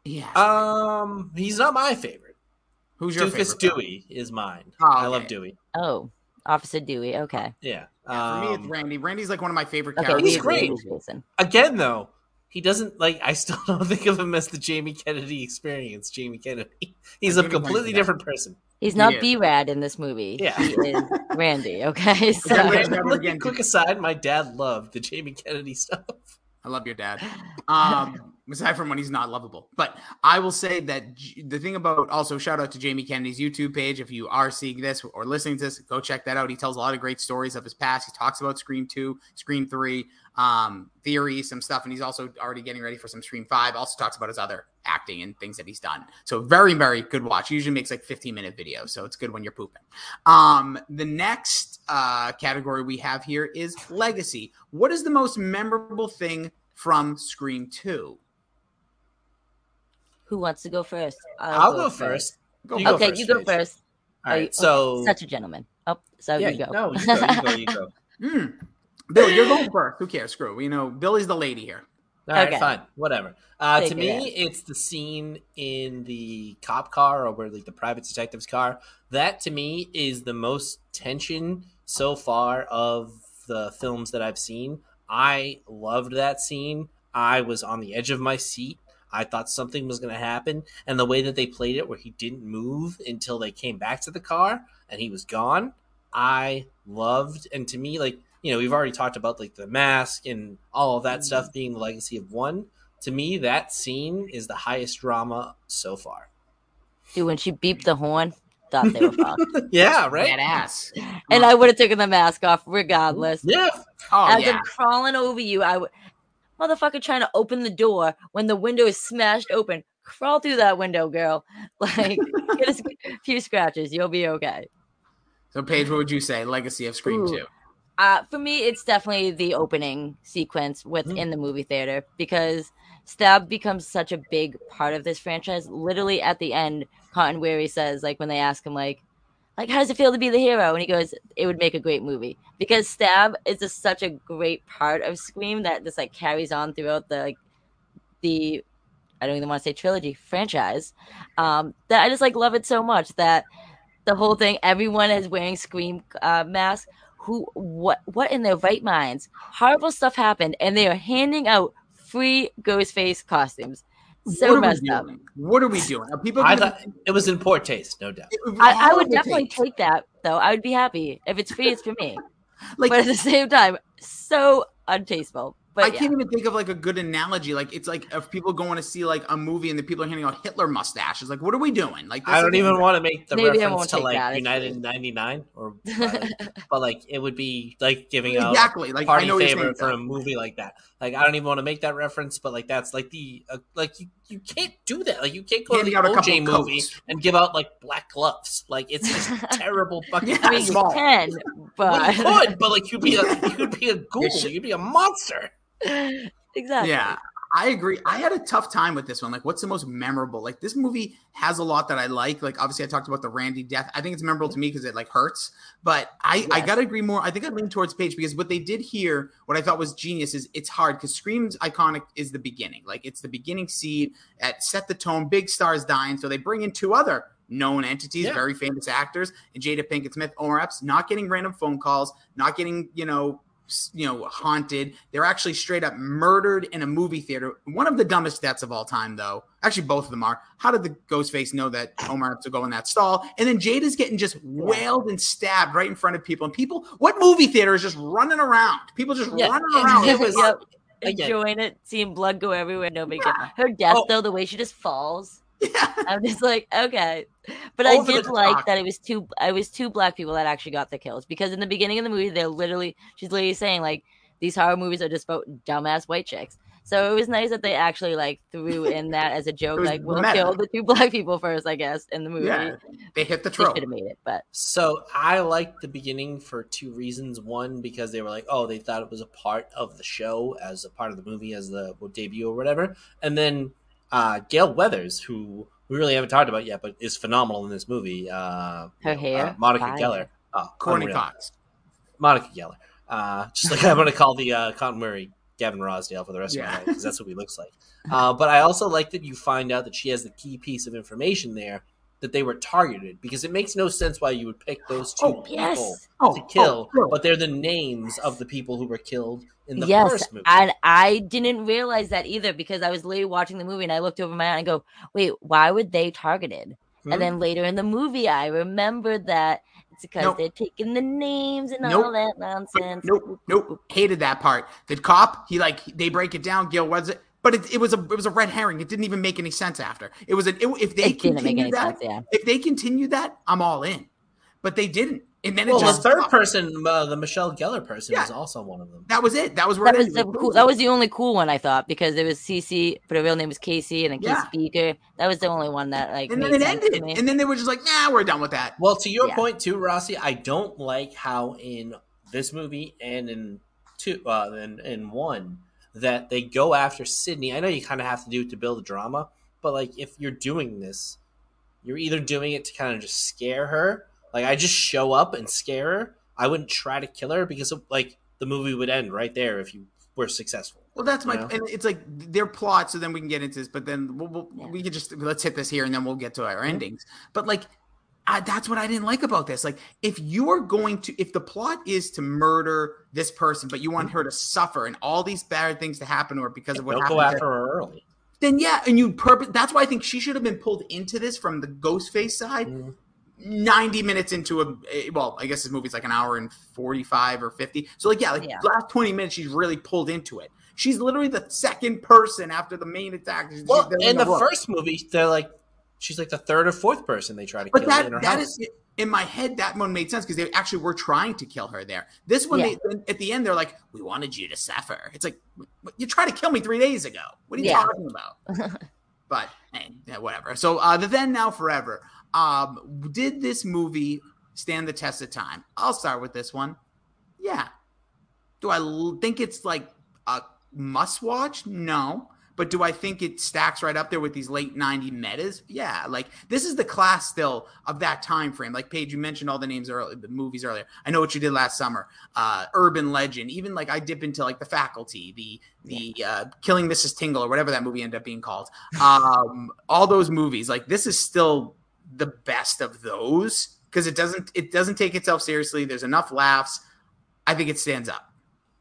Yeah. He's not my favorite. Who's your Doofus favorite? Dewey is mine. Oh, okay. I love Dewey. Oh, Officer Dewey. Okay. Yeah. For me, it's Randy. Randy's like one of my favorite Okay, characters. He's great. Again, though, he doesn't like. I still don't think of him as the Jamie Kennedy experience. Jamie Kennedy. He's a completely different person. He's not B-Rad in this movie. Yeah. He is Randy. Okay. So. Quick aside, my dad loved the Jamie Kennedy stuff. I love your dad. Aside from when he's not lovable. But I will say that the thing about, also shout out to Jamie Kennedy's YouTube page. If you are seeing this or listening to this, go check that out. He tells a lot of great stories of his past. He talks about Scream 2, Scream 3, theory, some stuff. And he's also already getting ready for some Scream 5. Also talks about his other acting and things that he's done. So very, very good watch. He usually makes like 15-minute videos. So it's good when you're pooping. The next category we have here is legacy. What is the most memorable thing from Scream 2? Who wants to go first? I'll go first. Go You go Okay, first, you go Paige. first. All right, Okay, so such a gentleman. Oh, so yeah, you go. no, you go. Bill, you're going first. Who cares? Screw. Billy's the lady here. All right, Okay. fine, whatever. Take To it me, in. it's the scene in the cop car or where like the private detective's car. That to me is the most tension so far of the films that I've seen. I loved that scene. I was on the edge of my seat. I thought something was going to happen, and the way that they played it, where he didn't move until they came back to the car and he was gone, I loved. And to me, like, we've already talked about like the mask and all of that stuff being the legacy of one. To me, that scene is the highest drama so far. Dude, when she beeped the horn, thought they were fucked. Yeah, right. Badass. And I would have taken the mask off regardless. Yeah, Oh As yeah. I'm crawling over you, I would, motherfucker, trying to open the door when the window is smashed open. Crawl through that window, girl. Like, get a few scratches. You'll be okay. So Paige, what would you say? Legacy of Scream Ooh. 2. For me, it's definitely the opening sequence within the movie theater because Stab becomes such a big part of this franchise. Literally at the end, Cotton Weary says, like, when they ask him, like, how does it feel to be the hero? And he goes, it would make a great movie because Stab is just such a great part of Scream that just like carries on throughout the I don't even want to say trilogy franchise. That I just like love it so much that the whole thing, everyone is wearing Scream masks. What in their right minds? Horrible stuff happened, and they are handing out free Ghostface costumes. So messed up. What are we doing? Are people I gonna thought it was in poor taste, no doubt. I would definitely take that, though. I would be happy. If it's free, it's for me. Like, But at the same time, so untasteful. But I can't even think of like a good analogy. Like, it's like if people going to see like a movie and the people are handing out Hitler mustaches. Like, what are we doing? Like, this I don't is- even want to make the Maybe I reference won't to take like that, it's United fine. 99 or but like it would be like giving out Exactly. Like, I party know what you're favor saying, for though. a movie like that. Like I don't even want to make that reference, but like that's like the like you can't do that. Like you can't go Handing to out the a couple OJ movie coats. and give out like black gloves. Like it's just terrible fucking. Yeah, I mean, you small. can, Well, but you could, but like you'd be a ghoul. You'd be a monster. exactly. Yeah, I agree. I had a tough time with this one. Like, what's the most memorable? Like, this movie has a lot that I like. Like, obviously, I talked about the Randy death. I think it's memorable to me because it like hurts. But I Yes. gotta agree more. I think I lean towards Paige because what they did here, what I thought was genius, is it's hard because Scream's iconic is the beginning. Like, it's the beginning seed at set the tone. Big stars dying, so they bring in two other known entities, Yeah. very famous actors, and Jada Pinkett Smith, Omar Epps, not getting random phone calls, not getting haunted. They're actually straight up murdered in a movie theater. One of the dumbest deaths of all time, though. Actually, both of them are. How did the Ghostface know that Omar Epps would go in that stall? And then Jada's getting just wailed and stabbed right in front of people. And people, what movie theater is just running around? People just Yeah, running and around. it was- Yep. Again. Enjoying it, seeing blood go everywhere. Nobody gets her death Oh. though. The way she just falls. Yeah. I'm just like, okay. But I Over did the like top. that it was two black people that actually got the kills because in the beginning of the movie she's literally saying like these horror movies are just about dumbass white chicks. So it was nice that they actually like threw in that as a joke, was like we'll meta. kill the two black people first, I guess, in the movie. Yeah. They hit the They trope. should have made it, but So I liked the beginning for two reasons. One, because they were like, oh, they thought it was a part of the show as a part of the movie as the debut or whatever. And then Gail Weathers, who we really haven't talked about yet, but is phenomenal in this movie. her hair, Monica fire. Geller. Courtney Unreal. Cox. Monica Geller. Just like I'm going to call the Cotton Murray Gavin Rosdale for the rest of my life because that's what he looks like. But I also like that you find out that she has the key piece of information there that they were targeted because it makes no sense why you would pick those two people yes. to kill, sure. but they're the names of the people who were killed in the Yes, first movie. and I didn't realize that either because I was literally watching the movie and I looked over my eye and go, "Wait, why would they targeted?" Hmm? And then later in the movie, I remembered that it's because Nope. they're taking the names and Nope. all that But nonsense. nope. Hated that part. The cop, they break it down. Gail was it, but it was a red herring. It didn't even make any sense after. It was if they It didn't make continued any that. sense, yeah. If they continued that, I'm all in. But they didn't, and then Well, it the just third stopped. person, the Michelle Gellar person, Yeah. is also one of them. That was it. That was where That it was ended. the cool. That was the only cool one I thought because it was Cece, but her real name was Casey, and then Yeah. Casey Beaker. That was the only one that like And made then it sense ended. to me. And then they were just like, nah, we're done with that. Well, to your Yeah. point too, Rossi, I don't like how in this movie and in two, in one, that they go after Sydney. I know you kind of have to do it to build the drama, but like if you're doing this, you're either doing it to kind of just scare her. Like I just show up and scare her. I wouldn't try to kill her because like the movie would end right there if you were successful. Well, that's my, You know? and it's like their plot. So then we can get into this, but then we can just let's hit this here, and then we'll get to our endings. But like, that's what I didn't like about this. Like, if you are going to, if the plot is to murder this person, but you want her to suffer and all these bad things to happen to her because of what Don't happened, go to after her, her early. then yeah, and that's why I think she should have been pulled into this from the Ghostface side. 90 minutes into well, I guess this movie's like an hour and 45 or 50. So like, yeah, last 20 minutes, she's really pulled into it. She's literally the second person after the main attack. Well, in the first movie, they're like, she's like the third or fourth person they try to kill in her house. Is in my head. That one made sense because they actually were trying to kill her there. This one, at the end, they're like, "We wanted you to suffer." It's like, you tried to kill me 3 days ago. What are you talking about? But whatever. So the Then Now Forever. Did this movie stand the test of time? I'll start with this one. Yeah. Do I think it's like a must watch? No. But do I think it stacks right up there with these late 90s metas? Yeah. Like this is the class still of that time frame. Like Paige, you mentioned all the names earlier, the movies earlier. I Know What You Did Last Summer, Urban Legend, even like I dip into like The Faculty, the Killing Mrs. Tingle or whatever that movie ended up being called. All those movies, like this is still the best of those because it doesn't take itself seriously. There's enough laughs. I think it stands up.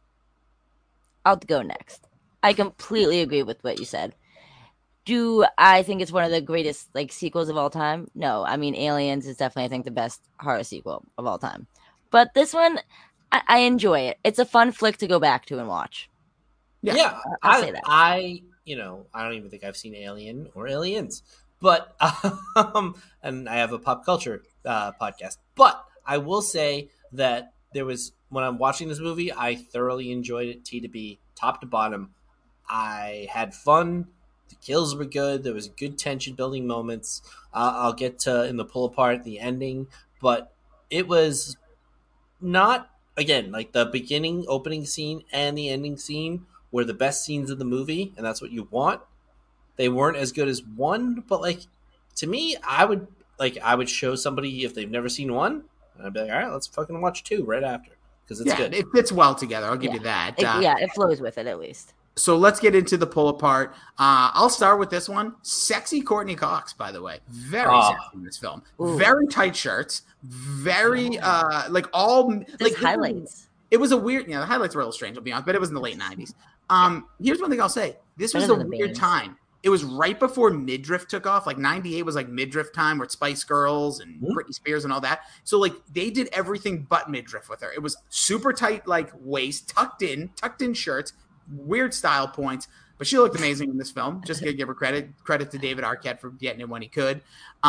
I'll go next. I completely agree with what you said. Do I think it's one of the greatest like sequels of all time? No. I mean, Aliens is definitely, I think, the best horror sequel of all time. But this one, I enjoy it. It's a fun flick to go back to and watch. Yeah, I'll say that. I don't even think I've seen Alien or Aliens, but and I have a pop culture podcast. But I will say that when I'm watching this movie, I thoroughly enjoyed it, T to B, top to bottom. I had fun. The kills were good. There was good tension building moments. I'll get to in the pull apart the ending, but it was not, again, like the beginning opening scene and the ending scene were the best scenes of the movie, and that's what you want. They weren't as good as one, but like to me, I would show somebody if they've never seen one, and I'd be like, all right, let's fucking watch two right after because it's good. It fits well together. I'll give you that. It flows with it at least. So let's get into the pull apart. I'll start with this one. Sexy Courtney Cox, by the way. Very sexy in this film. Ooh. Very tight shirts. Very, like all... There's highlights. It was a weird... Yeah, the highlights were a little strange, I'll be honest, but it was in the late 90s. Here's one thing I'll say. This was a weird time. It was right before midriff took off. Like 98 was like midriff time with Spice Girls and Britney Spears and all that. So like they did everything but midriff with her. It was super tight, like waist, tucked in shirts, weird style points, but she looked amazing in this film. Just gonna give her credit to David Arquette for getting it when he could.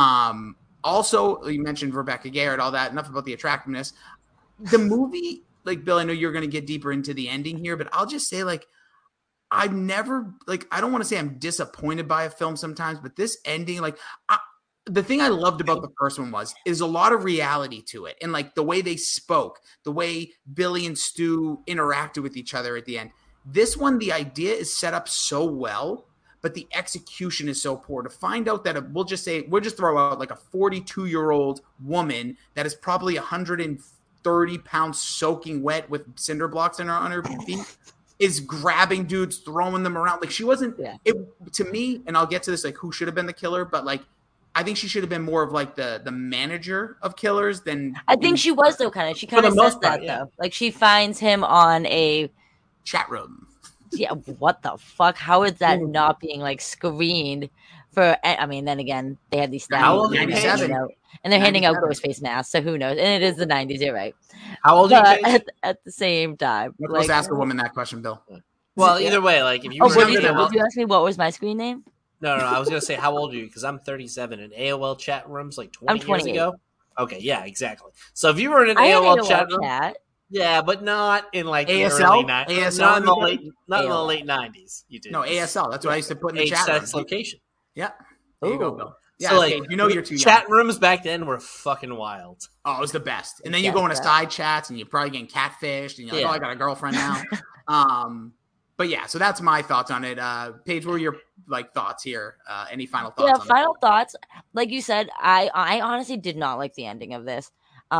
Also, you mentioned Rebecca Garrett, all that. Enough about the attractiveness. The movie, like Bill, I know you're gonna get deeper into the ending here, but I'll just say like I've never I don't want to say I'm disappointed by a film sometimes, but this ending, like the thing I loved about the first one is a lot of reality to it, and like the way they spoke, the way Billy and Stu interacted with each other at the end. This one, the idea is set up so well, but the execution is so poor. To find out that we'll just throw out like a 42-year-old woman that is probably 130 pounds soaking wet with cinder blocks on her feet is grabbing dudes, throwing them around. Like she wasn't to me, and I'll get to this, like who should have been the killer, but like I think she should have been more of like the manager of killers than I think she was though kind of. She kind of says that though. Like she finds him on a chat room. Yeah, what the fuck? How is that not being like screened for? I mean, then again, they had these stats, 97, and they're handing out Ghostface masks, so who knows? And it is the 90s. You're right. How old are you? At the same time, let's ask a woman that question, Bill. Well, either way, like if you would you ask me what was my screen name? No, I was gonna say how old are you? Because I'm 37, and AOL chat rooms like 20 years ago. Okay, yeah, exactly. So if you were in an AOL chat room. Yeah, but not in like ASL, the early 90s. ASL, not in the late 90s. You did. No, ASL. That's what I used to put in the chat room. Location. Yeah. There you go, Bill. Yeah, so like, you know you're too young. Chat rooms back then were fucking wild. Oh, it was the best. And then you go into side chats and you're probably getting catfished and you're like, oh, I got a girlfriend now. But yeah, so that's my thoughts on it. Paige, what were your thoughts here? Any final thoughts? Yeah, on final thoughts. Like you said, I honestly did not like the ending of this.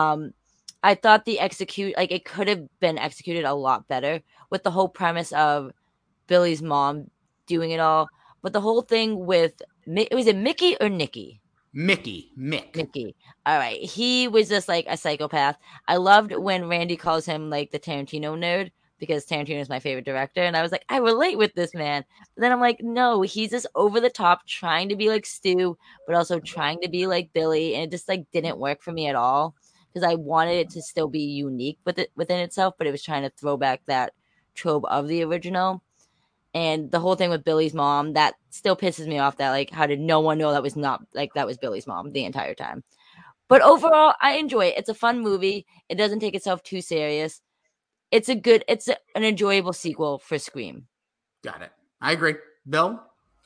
I thought it could have been executed a lot better with the whole premise of Billy's mom doing it all. But the whole thing with was it Mickey or Nicky? Mick. Mickey. All right. He was just like a psychopath. I loved when Randy calls him like the Tarantino nerd because Tarantino is my favorite director. And I was like, I relate with this man. But then I'm like, no, he's just over the top trying to be like Stu, but also trying to be like Billy. And it just like didn't work for me at all because I wanted it to still be unique within itself, but it was trying to throw back that trope of the original. And the whole thing with Billy's mom, that still pisses me off that like how did no one know that was Billy's mom the entire time. But overall, I enjoy it. It's a fun movie. It doesn't take itself too serious. It's an enjoyable sequel for Scream. Got it. I agree. Bill?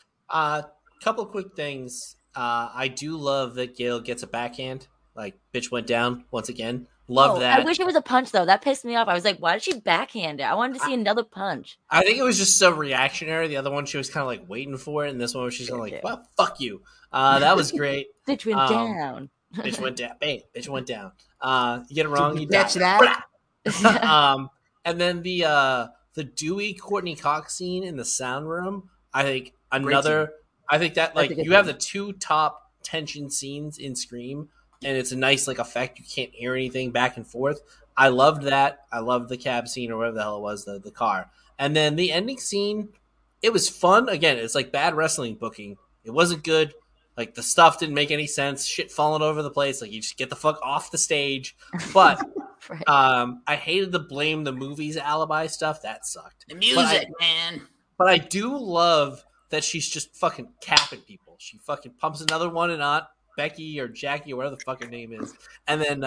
Couple quick things. I do love that Gail gets a backhand. Like, bitch went down once again. Love that. I wish it was a punch though. That pissed me off. I was like, why did she backhand it? I wanted to see another punch. I think it was just so reactionary. The other one, she was kind of like waiting for it, and this one, she's going like, "Well, fuck you." That was great. Bitch went down. Bitch went down. Bang. Bitch went down. You get it wrong, you catch die. that. And then the Dewey Courtney Cox scene in the sound room. I think another. I think that like you have the two top tension scenes in Scream, and it's a nice like effect. You can't hear anything back and forth. I loved that. I loved the cab scene or whatever the hell it was, the car. And then the ending scene, it was fun. Again, it's like bad wrestling booking. It wasn't good. Like the stuff didn't make any sense. Shit falling over the place. Like you just get the fuck off the stage. But Right. I hated the blame the movies alibi stuff. That sucked. The music, man. But I do love that she's just fucking capping people. She fucking pumps another one and Aunt Becky or Jackie or whatever the fuck her name is. And then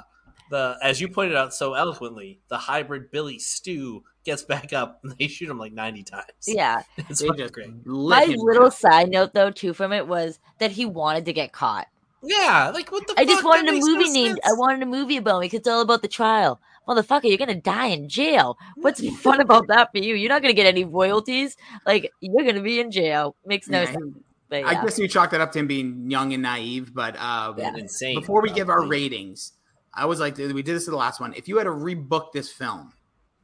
as you pointed out so eloquently, the hybrid Billy Stu gets back up and they shoot him like 90 times. Yeah. It's They fucking just great. My little side note though too from it was that he wanted to get caught. Yeah, like what the I fuck? just wanted That a makes movie no named. I sense. wanted a movie about me because it's all about the trial. Motherfucker, you're gonna die in jail. What's fun about that for you? You're not gonna get any royalties. Like you're gonna be in jail. Makes no Yeah. sense. But yeah. I guess you chalk that up to him being young and naive, but Yeah. Insane. before we give our probably. ratings, I was like, we did this in the last one. If you had to rebook this film,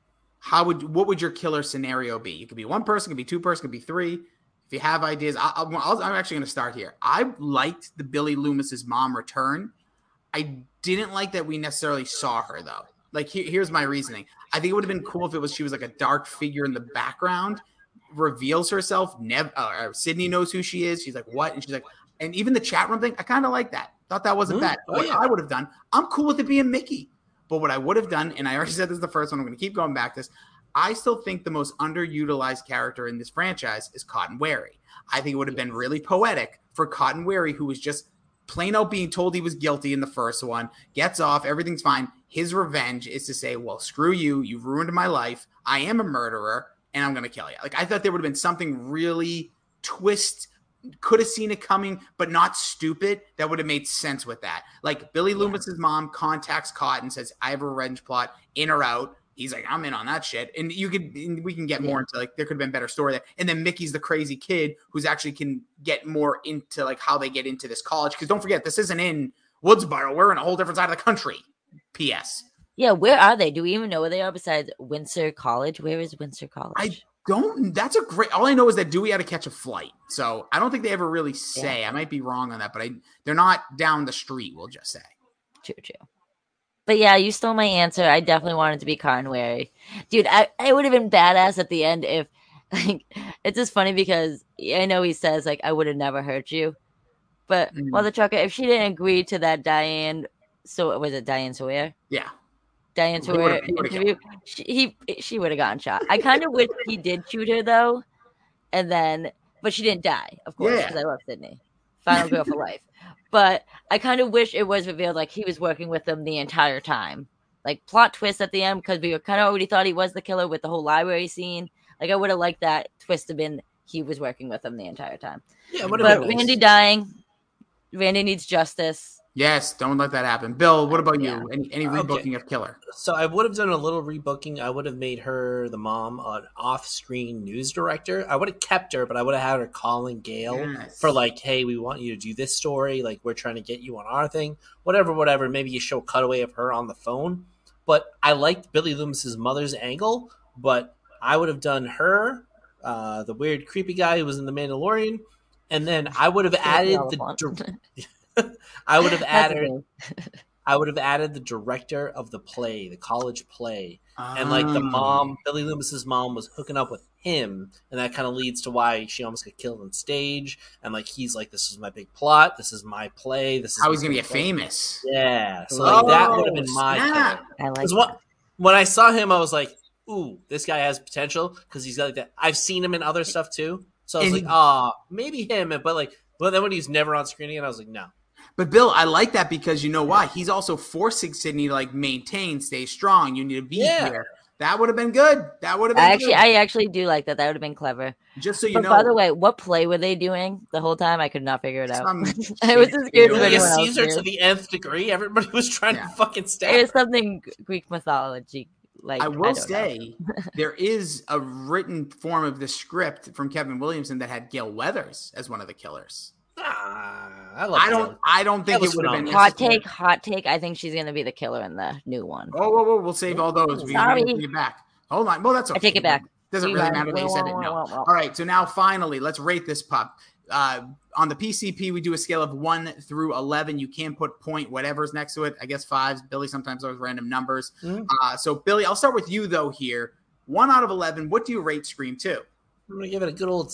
what would your killer scenario be? It could be one person, it could be two person, it could be three. If you have ideas, I'm actually going to start here. I liked the Billy Loomis's mom return. I didn't like that we necessarily saw her though. Like here's my reasoning. I think it would have been cool if she was like a dark figure in the background, reveals herself. Sydney knows who she is. She's like, what? And she's like, and even the chat room thing, I kind of like that. Thought that wasn't bad. Oh, What yeah. I would have done, I'm cool with it being Mickey. But what I would have done, and I already said this is the first one, I'm going to keep going back to this. I still think the most underutilized character in this franchise is Cotton Wary. I think it would have been really poetic for Cotton Wary, who was just plain out being told he was guilty in the first one, gets off, everything's fine. His revenge is to say, well, screw you. You've ruined my life. I am a murderer, and I'm going to kill you. Like, I thought there would have been something really could have seen it coming, but not stupid. That would have made sense with that. Like Billy Loomis's mom contacts Cotton, says, I have a revenge plot, in or out. He's like, I'm in on that shit. And we can get more into like, there could have been better story there. And then Mickey's the crazy kid who's actually can get more into like how they get into this college. Cause don't forget, this isn't in Woodsboro. We're in a whole different side of the country. P.S. Yeah, where are they? Do we even know where they are besides Windsor College? Where is Windsor College? All I know is that Dewey had to catch a flight. So I don't think they ever really say. I might be wrong on that, but they're not down the street, we'll just say. True. But yeah, you stole my answer. I definitely wanted to be Cotton Wary. Dude, I would have been badass at the end if, like, it's just funny because I know he says, like, I would have never hurt you. But, Mother Trucker, if she didn't agree to that Diane Sawyer? Yeah. Diane He would've- Sawyer he would've interview, she would have gotten shot. I kind of wish he did shoot her, though. But she didn't die, of course, Yeah. because I love Sydney. Final girl for life. But I kind of wish it was revealed like he was working with them the entire time. Like plot twist at the end because we kind of already thought he was the killer with the whole library scene. Like I would have liked that twist to been he was working with them the entire time. Yeah, it would have But been nice. Randy dying, Randy needs justice. Yes, don't let that happen. Bill, what about Yeah. you? Any rebooking of Killer? So I would have done a little rebooking. I would have made her the mom an off-screen news director. I would have kept her, but I would have had her calling Gail Yes. for like, "Hey, we want you to do this story. Like, we're trying to get you on our thing. Whatever. Maybe you show a cutaway of her on the phone." But I liked Billy Loomis's mother's angle. But I would have done her, the weird, creepy guy who was in The Mandalorian, and then I would have added I would have added. I would have added the director of the play, the college play, and like the mom, Billy Loomis's mom, was hooking up with him, and that kind of leads to why she almost got killed on stage. And like he's like, "This is my big plot. This is my play. This is How he's gonna my get play." famous. Yeah, so like that would have been my snap. killer. I like 'Cause that. when I saw him, I was like, "Ooh, this guy has potential," because he's got like that. I've seen him in other stuff too, so I was And like, "Ah, maybe him." But then when he's never on screen again, I was like, "No." But Bill, I like that because you know why? He's also forcing Sydney to like maintain, stay strong. You need to be here. That would have been good. That would have been good. I actually do like that. That would have been clever. Just so you But know. by the way, what play were they doing the whole time? I could not figure it out. Some I was just curious if Julius Julius anyone else Caesar knew. to the nth degree. Everybody was trying Yeah. to fucking stab. It was something Greek mythology. Like I will don't know. say there is a written form of the script from Kevin Williamson that had Gail Weathers as one of the killers. I love I don't think That was it would have been phenomenal. Hot take. I think she's gonna be the killer in the new one. whoa, we'll save all those. We Sorry. take it back. Hold on. Well, that's okay. I take it back. Doesn't really matter that you said it. No. All right. So now finally, let's rate this pup. On the PCP, we do a scale of 1 through 11. You can put point whatever's next to it. I guess 5s. Billy sometimes throws random numbers. So Billy, I'll start with you though here. 1 out of 11. What do you rate Scream 2? I'm gonna give it a good old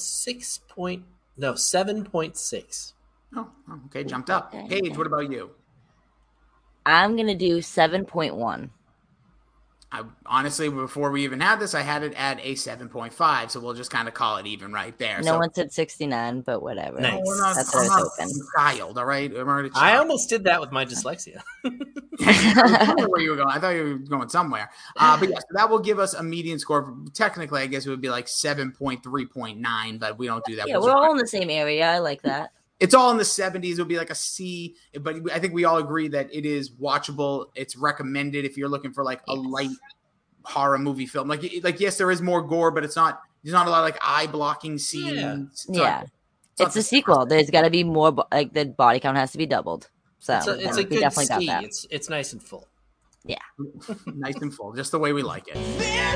7.6. Oh, okay. Jumped up. Paige, what about you? I'm gonna do 7.1. I honestly, before we even had this, I had it at a 7.5. So we'll just kind of call it even right there. No one said 69, but whatever. Nice. That's what I was hoping. a child, all right? I'm already a I child. almost did that with my dyslexia. I don't know where you were going. I thought you were going somewhere. But yeah, so that will give us a median score. Technically, I guess it would be like 7.3.9, but we don't do that. Yeah, we're all in the same area. I like that. It's all in the 70s. It would be like a C, but I think we all agree that it is watchable. It's recommended if you're looking for like a light horror movie film. Like yes, there is more gore, but there's not a lot of like eye blocking scenes. It's a sequel. There's got to be more. Like the body count has to be doubled. So It's a we good definitely ski. got that. It's nice and full. Yeah. Nice and full, just the way we like it.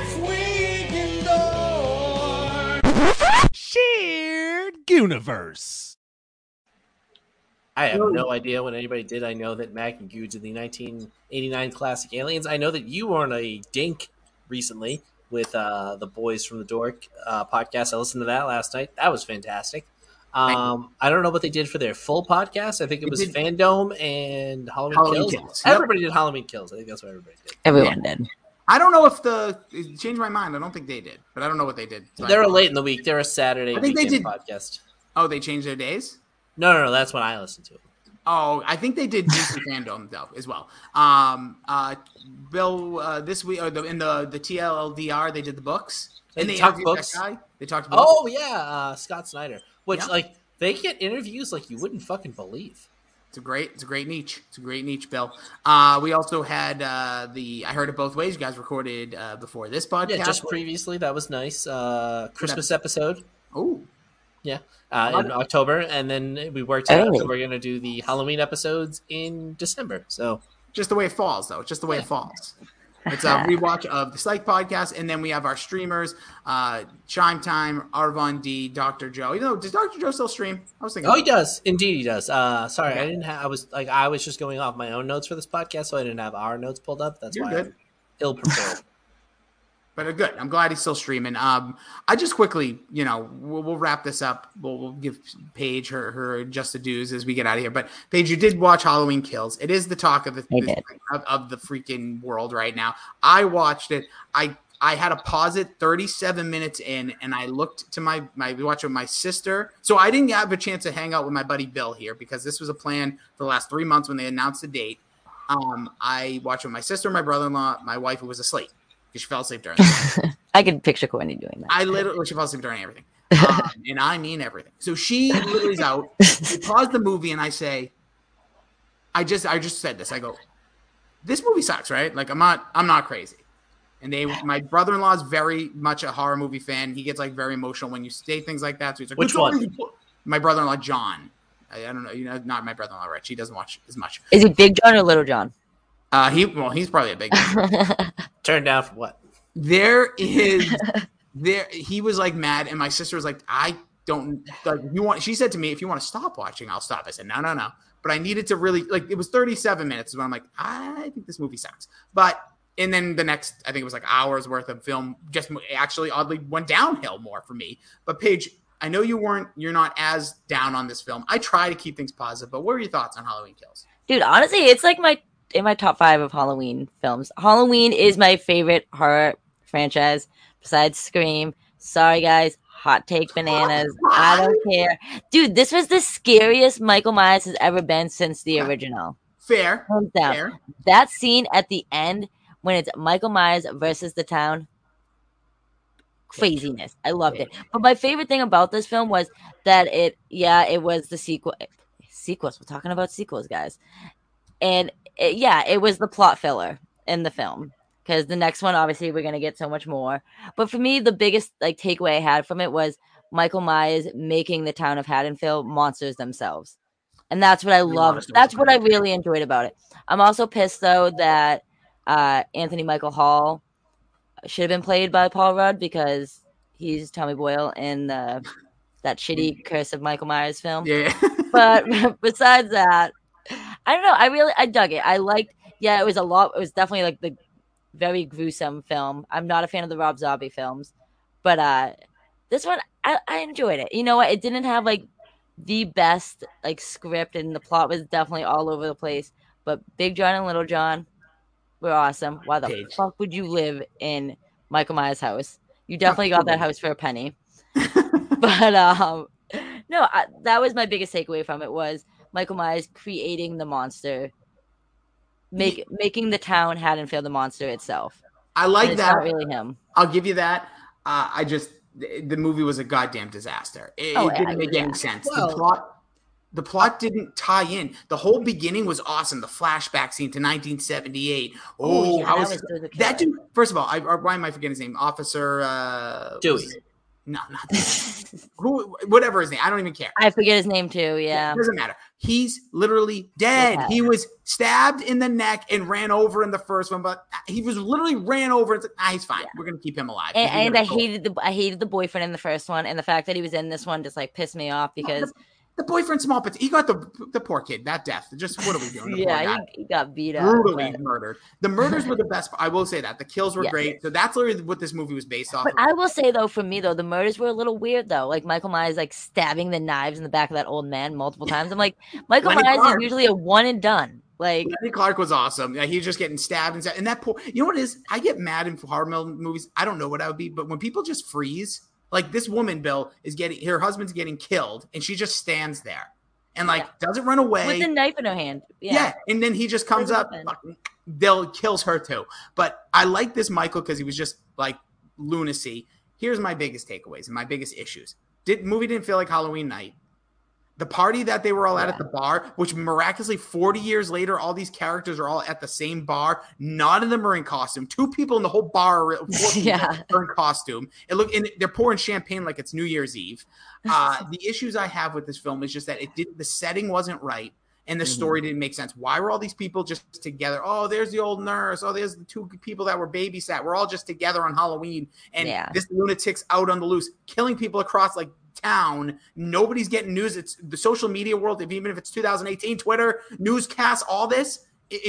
Shared universe. I have no idea what anybody did. I know that Mac and Goo did the 1989 classic Aliens. I know that you were on a dink recently with the Boys from the Dork podcast. I listened to that last night. That was fantastic. I don't know what they did for their full podcast. I think it was Fandom and Halloween Kills. Yep. Everybody did Halloween Kills. I think that's what everybody did. Everyone did. I don't know if it changed my mind. I don't think they did, but I don't know what they did. So They're late in the week. They're a Saturday I think they weekend did- podcast. Oh, they changed their days? No. That's when I listened to it. Oh, I think they did DC Fandom though as well. Bill, this week in the TLDR, they did the books. They And talked interviewed books? that guy. They talked books. Oh yeah, Scott Snyder. Which Yeah. like they get interviews like you wouldn't fucking believe. It's a great niche. It's a great niche, Bill. We also had I Heard It Both Ways. You guys recorded before this podcast. Yeah, just previously that was nice. Christmas episode. Oh, Yeah, in October, and then we worked out that we're gonna do the Halloween episodes in December. So just the way it falls, though. Just the way it falls. It's a rewatch of the Psych podcast, and then we have our streamers, Chime Time, Arvon D, Dr. Joe. Does Dr. Joe still stream? I was thinking. he does. Indeed, he does. Sorry, I didn't have. I was just going off my own notes for this podcast, so I didn't have our notes pulled up. That's You're why good. I'm ill prepared. But good. I'm glad he's still streaming. I just quickly, we'll wrap this up. We'll give Paige her just the dues as we get out of here. But Paige, you did watch Halloween Kills. It is the talk of the freaking world right now. I watched it. I had to pause it 37 minutes in, and I looked to we watched it with my sister. So I didn't have a chance to hang out with my buddy Bill here because this was a plan for the last 3 months when they announced the date. I watched it with my sister, my brother-in-law, my wife, who was asleep. Because she fell asleep during it. I could picture Courtney doing that. She fell asleep during everything. And I mean everything. So she literally is out. We pause the movie and I I just said this. I go, this movie sucks, right? Like I'm not crazy. And my brother-in-law is very much a horror movie fan. He gets like very emotional when you say things like that. So he's like, Which one? My brother-in-law John. I don't know, not my brother-in-law Rich. He doesn't watch as much. Is he Big John or Little John? He's probably a big guy. Turned down for what? He was like mad, and my sister was like, I don't like she said to me, if you want to stop watching, I'll stop. I said, no. But I needed to really it was 37 minutes when I'm like, I think this movie sucks. And then the next, I think it was like hours worth of film just actually oddly went downhill more for me. But Paige, I know you're not as down on this film. I try to keep things positive, but what are your thoughts on Halloween Kills? Dude, honestly, it's like in my top 5 of Halloween films. Halloween is my favorite horror franchise besides Scream. Sorry, guys. Hot take bananas. I don't care. Dude, this was the scariest Michael Myers has ever been since the original. Fair. Hands down. Fair. That scene at the end when it's Michael Myers versus the town. Craziness. I loved it. But my favorite thing about this film was that it was the sequel. Sequels. We're talking about sequels, guys. And it was the plot filler in the film. Because the next one, obviously, we're going to get so much more. But for me, the biggest takeaway I had from it was Michael Myers making the town of Haddonfield monsters themselves. And that's what I loved. That's what I really enjoyed about it. I'm also pissed, though, that Anthony Michael Hall should have been played by Paul Rudd because he's Tommy Boyle in that shitty Curse of Michael Myers film. Yeah. But besides that, I don't know. I dug it. I liked, it was a lot. It was definitely like the very gruesome film. I'm not a fan of the Rob Zombie films, but this one, I enjoyed it. You know what? It didn't have the best script, and the plot was definitely all over the place. But Big John and Little John were awesome. Why the fuck would you live in Michael Myers' house? You definitely got that house for a penny. But no, that was my biggest takeaway from it was Michael Myers creating the monster, making the town Haddonfield the monster itself. I like that. Not really him. I'll give you that. The movie was a goddamn disaster. It didn't make any sense. Well, the plot didn't tie in. The whole beginning was awesome. The flashback scene to 1978. That dude. First of all, why am I forgetting his name? Officer Dewey. No, not that. Whatever his name. I don't even care. I forget his name too. Yeah. It doesn't matter. He's literally dead. Yeah. He was stabbed in the neck and ran over in the first one, but he was literally ran over. It's like, he's fine. Yeah. We're gonna keep him alive. And I hated the boyfriend in the first one, and the fact that he was in this one just pissed me off because the boyfriend small but he got the poor kid, that death. Just what are we doing? He got beat up. Brutally murdered. The murders were the best. I will say that. The kills were great. So that's literally what this movie was based off of. I will say though, for me though, the murders were a little weird though. Michael Myers stabbing the knives in the back of that old man multiple times. I'm like, Michael Myers is usually a one and done. Lenny Clark was awesome. Yeah, he was just getting stabbed and that poor. You know what it is? I get mad in horror movies. I don't know what I would be, but when people just freeze, this woman, Bill, her husband's getting killed, and she just stands there. And doesn't run away with a knife in her hand. Yeah. And then he just comes up, kills her too. But I like this Michael because he was just lunacy. Here's my biggest takeaways and my biggest issues. Movie didn't feel like Halloween night. The party that they were all at the bar, which miraculously 40 years later, all these characters are all at the same bar. None of them are in costume. 2 people in the whole bar are in costume. And they're pouring champagne like it's New Year's Eve. The issues I have with this film is just that the setting wasn't right. And the story didn't make sense. Why were all these people just together? Oh, there's the old nurse. Oh, there's the 2 people that were babysat. We're all just together on Halloween. And this lunatic's out on the loose, killing people across town. Nobody's getting news. It's the social media world. Even if it's 2018, Twitter, newscasts, all this,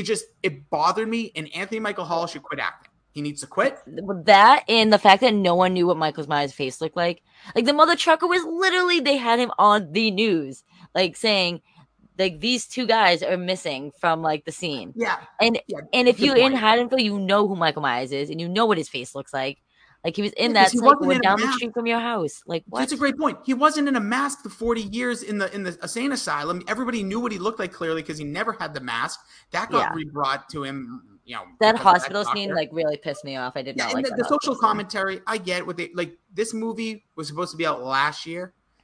it bothered me. And Anthony Michael Hall should quit acting. He needs to quit. That and the fact that no one knew what Michael Myers' face looked like. The mother trucker was literally, they had him on the news, saying, these 2 guys are missing from the scene. Yeah. And if you're in Haddonfield, you know who Michael Myers is and you know what his face looks like. He was in that cycle down the street from your house. What? That's a great point. He wasn't in a mask for 40 years in the insane asylum. Everybody knew what he looked like clearly because he never had the mask. That got rebrought to him. That hospital scene really pissed me off. I did not like the social commentary. I get what this movie was supposed to be out last year.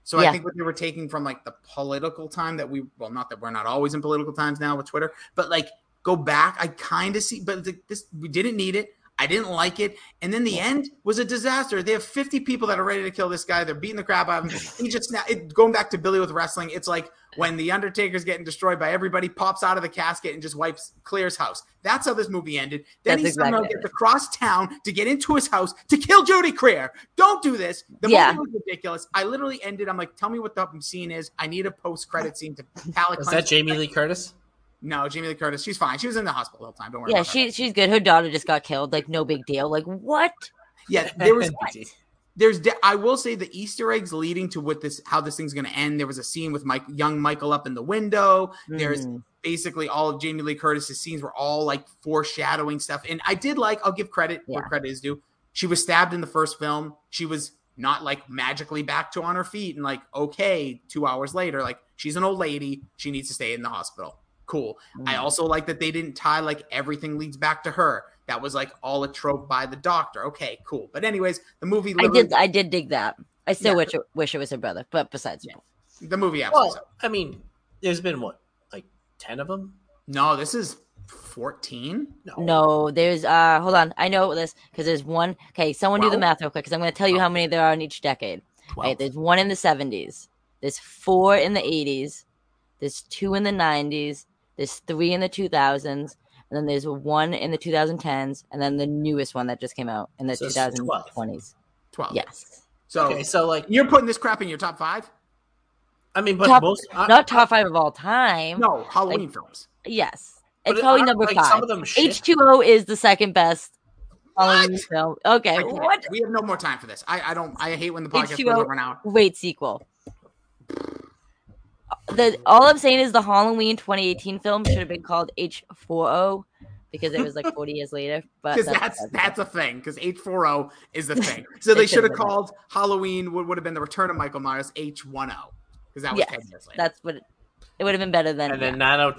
So Yeah. I think what they were taking from like the political time that not that we're not always in political times now with Twitter, but like go back. I kind of see, but we didn't need it. I didn't like it. And then the end was a disaster. They have 50 people that are ready to kill this guy. They're beating the crap out of him. He just going back to Billy with wrestling. It's like when the Undertaker's getting destroyed by everybody, pops out of the casket and just clears house. That's how this movie ended. Then That's he somehow exactly gets across town to get into his house to kill Judy Greer. Don't do this. The movie was ridiculous. I literally ended. I'm like, tell me what the scene is. I need a post-credit scene to palate Was cleanse. that Jamie Lee Curtis? No, Jamie Lee Curtis. She's fine. She was in the hospital the whole time. Don't worry Yeah, about her. she's good. Her daughter just got killed. Like, no big deal. Like, what? Yeah, there was. I will say the Easter eggs leading to how this thing's going to end. There was a scene with young Michael up in the window. There's basically all of Jamie Lee Curtis's scenes were all like foreshadowing stuff. And I did I'll give credit where credit is due. She was stabbed in the first film. She was not like magically back on her feet and like, okay, 2 hours later, like she's an old lady. She needs to stay in the hospital. Cool. I also like that they didn't tie like everything leads back to her. That was like all a trope by the doctor. Okay, cool. But anyways, the movie. I did dig that. I still wish it was her brother. But besides, the movie. Well, I mean, there's been what, like 10 of them? No, this is 14. No, there's hold on. I know this because there's one. Okay, someone do the math real quick because I'm going to tell you how many there are in each decade. Right, there's one in the 70s. There's 4 in the 80s. There's 2 in the 90s. There's 3 in the 2000s, and then there's 1 in the 2010s, and then the newest one that just came out in the 2020s. 12. Yes. So like you're putting this crap in your top 5? I mean, but not top 5 of all time. No, Halloween films. Yes, it's probably number 5. Some of them H2O is the second best Halloween film. Okay, what? We have no more time for this. I hate when the podcast goes over an hour. Great sequel. All I'm saying is the Halloween 2018 film should have been called H40 because it was like 40 years later. But that's a thing because H40 is the thing. So they should have called Halloween would have been the Return of Michael Myers H10 because that was 10 years later. That's what it would have been better than. And then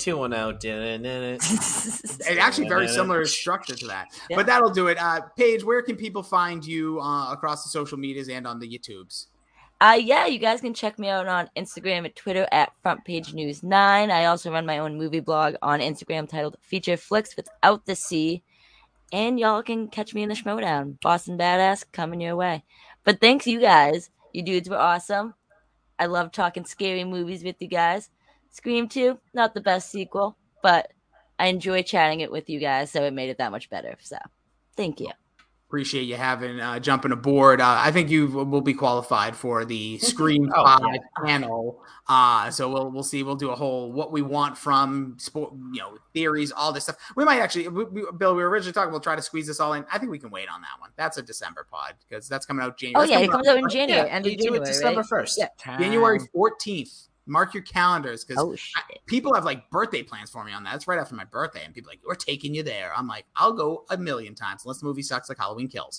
90210. It's actually very similar structure to that. Yeah. But that'll do it. Paige, where can people find you across the social medias and on the YouTubes? You guys can check me out on Instagram and Twitter at FrontPageNews9. I also run my own movie blog on Instagram titled Feature Flicks Without the C. And y'all can catch me in the Schmodown. Boston Badass coming your way. But thanks, you guys. You dudes were awesome. I love talking scary movies with you guys. Scream 2, not the best sequel, but I enjoy chatting it with you guys, so it made it that much better. So, thank you. Appreciate you jumping aboard. I think you will be qualified for the Scream 5 panel. So we'll see. We'll do a whole what we want from sport, theories, all this stuff. We might actually, Bill. We were originally talking. We'll try to squeeze this all in. I think we can wait on that one. That's a December pod because that's coming out January. Oh yeah, it comes out in January. And you do it December 1st. Yeah, January 14th. Mark your calendars because people have like birthday plans for me on that. It's right after my birthday, and people are like, we're taking you there. I'm like, I'll go a million times unless the movie sucks like Halloween Kills.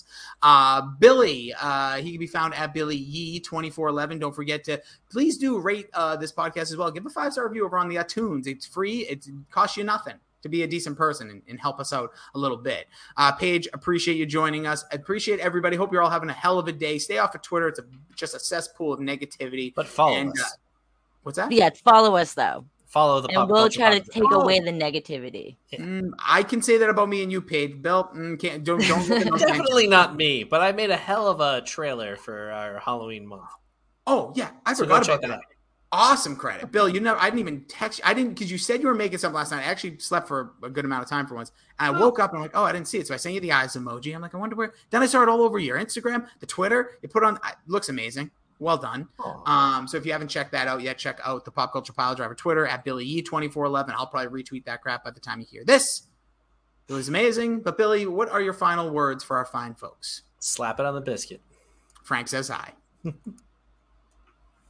Billy, he can be found at Billy Yee 2411. Don't forget to please do rate this podcast as well. Give a 5-star review over on the iTunes. It's free. It costs you nothing to be a decent person and help us out a little bit. Paige, appreciate you joining us. I appreciate everybody. Hope you're all having a hell of a day. Stay off of Twitter. It's just a cesspool of negativity. But follow us. What's that? Yeah, follow us though. Follow the and we'll try to take away the negativity. I can say that about me and you, Paige. Bill, can't don't definitely not me. But I made a hell of a trailer for our Halloween month. Oh yeah, I forgot about that. Awesome credit, Bill. I didn't even text. I didn't because you said you were making something last night. I actually slept for a good amount of time for once, and I woke up and I'm like, oh, I didn't see it. So I sent you the eyes emoji. I'm like, I wonder where. Then I saw it all over your Instagram, the Twitter. It put on. It looks amazing. Well done. So if you haven't checked that out yet, check out the Pop Culture Pile Driver Twitter at Billy Yee 2411. I'll probably retweet that crap by the time you hear this. It was amazing. But Billy, what are your final words for our fine folks? Slap it on the biscuit. Frank says hi.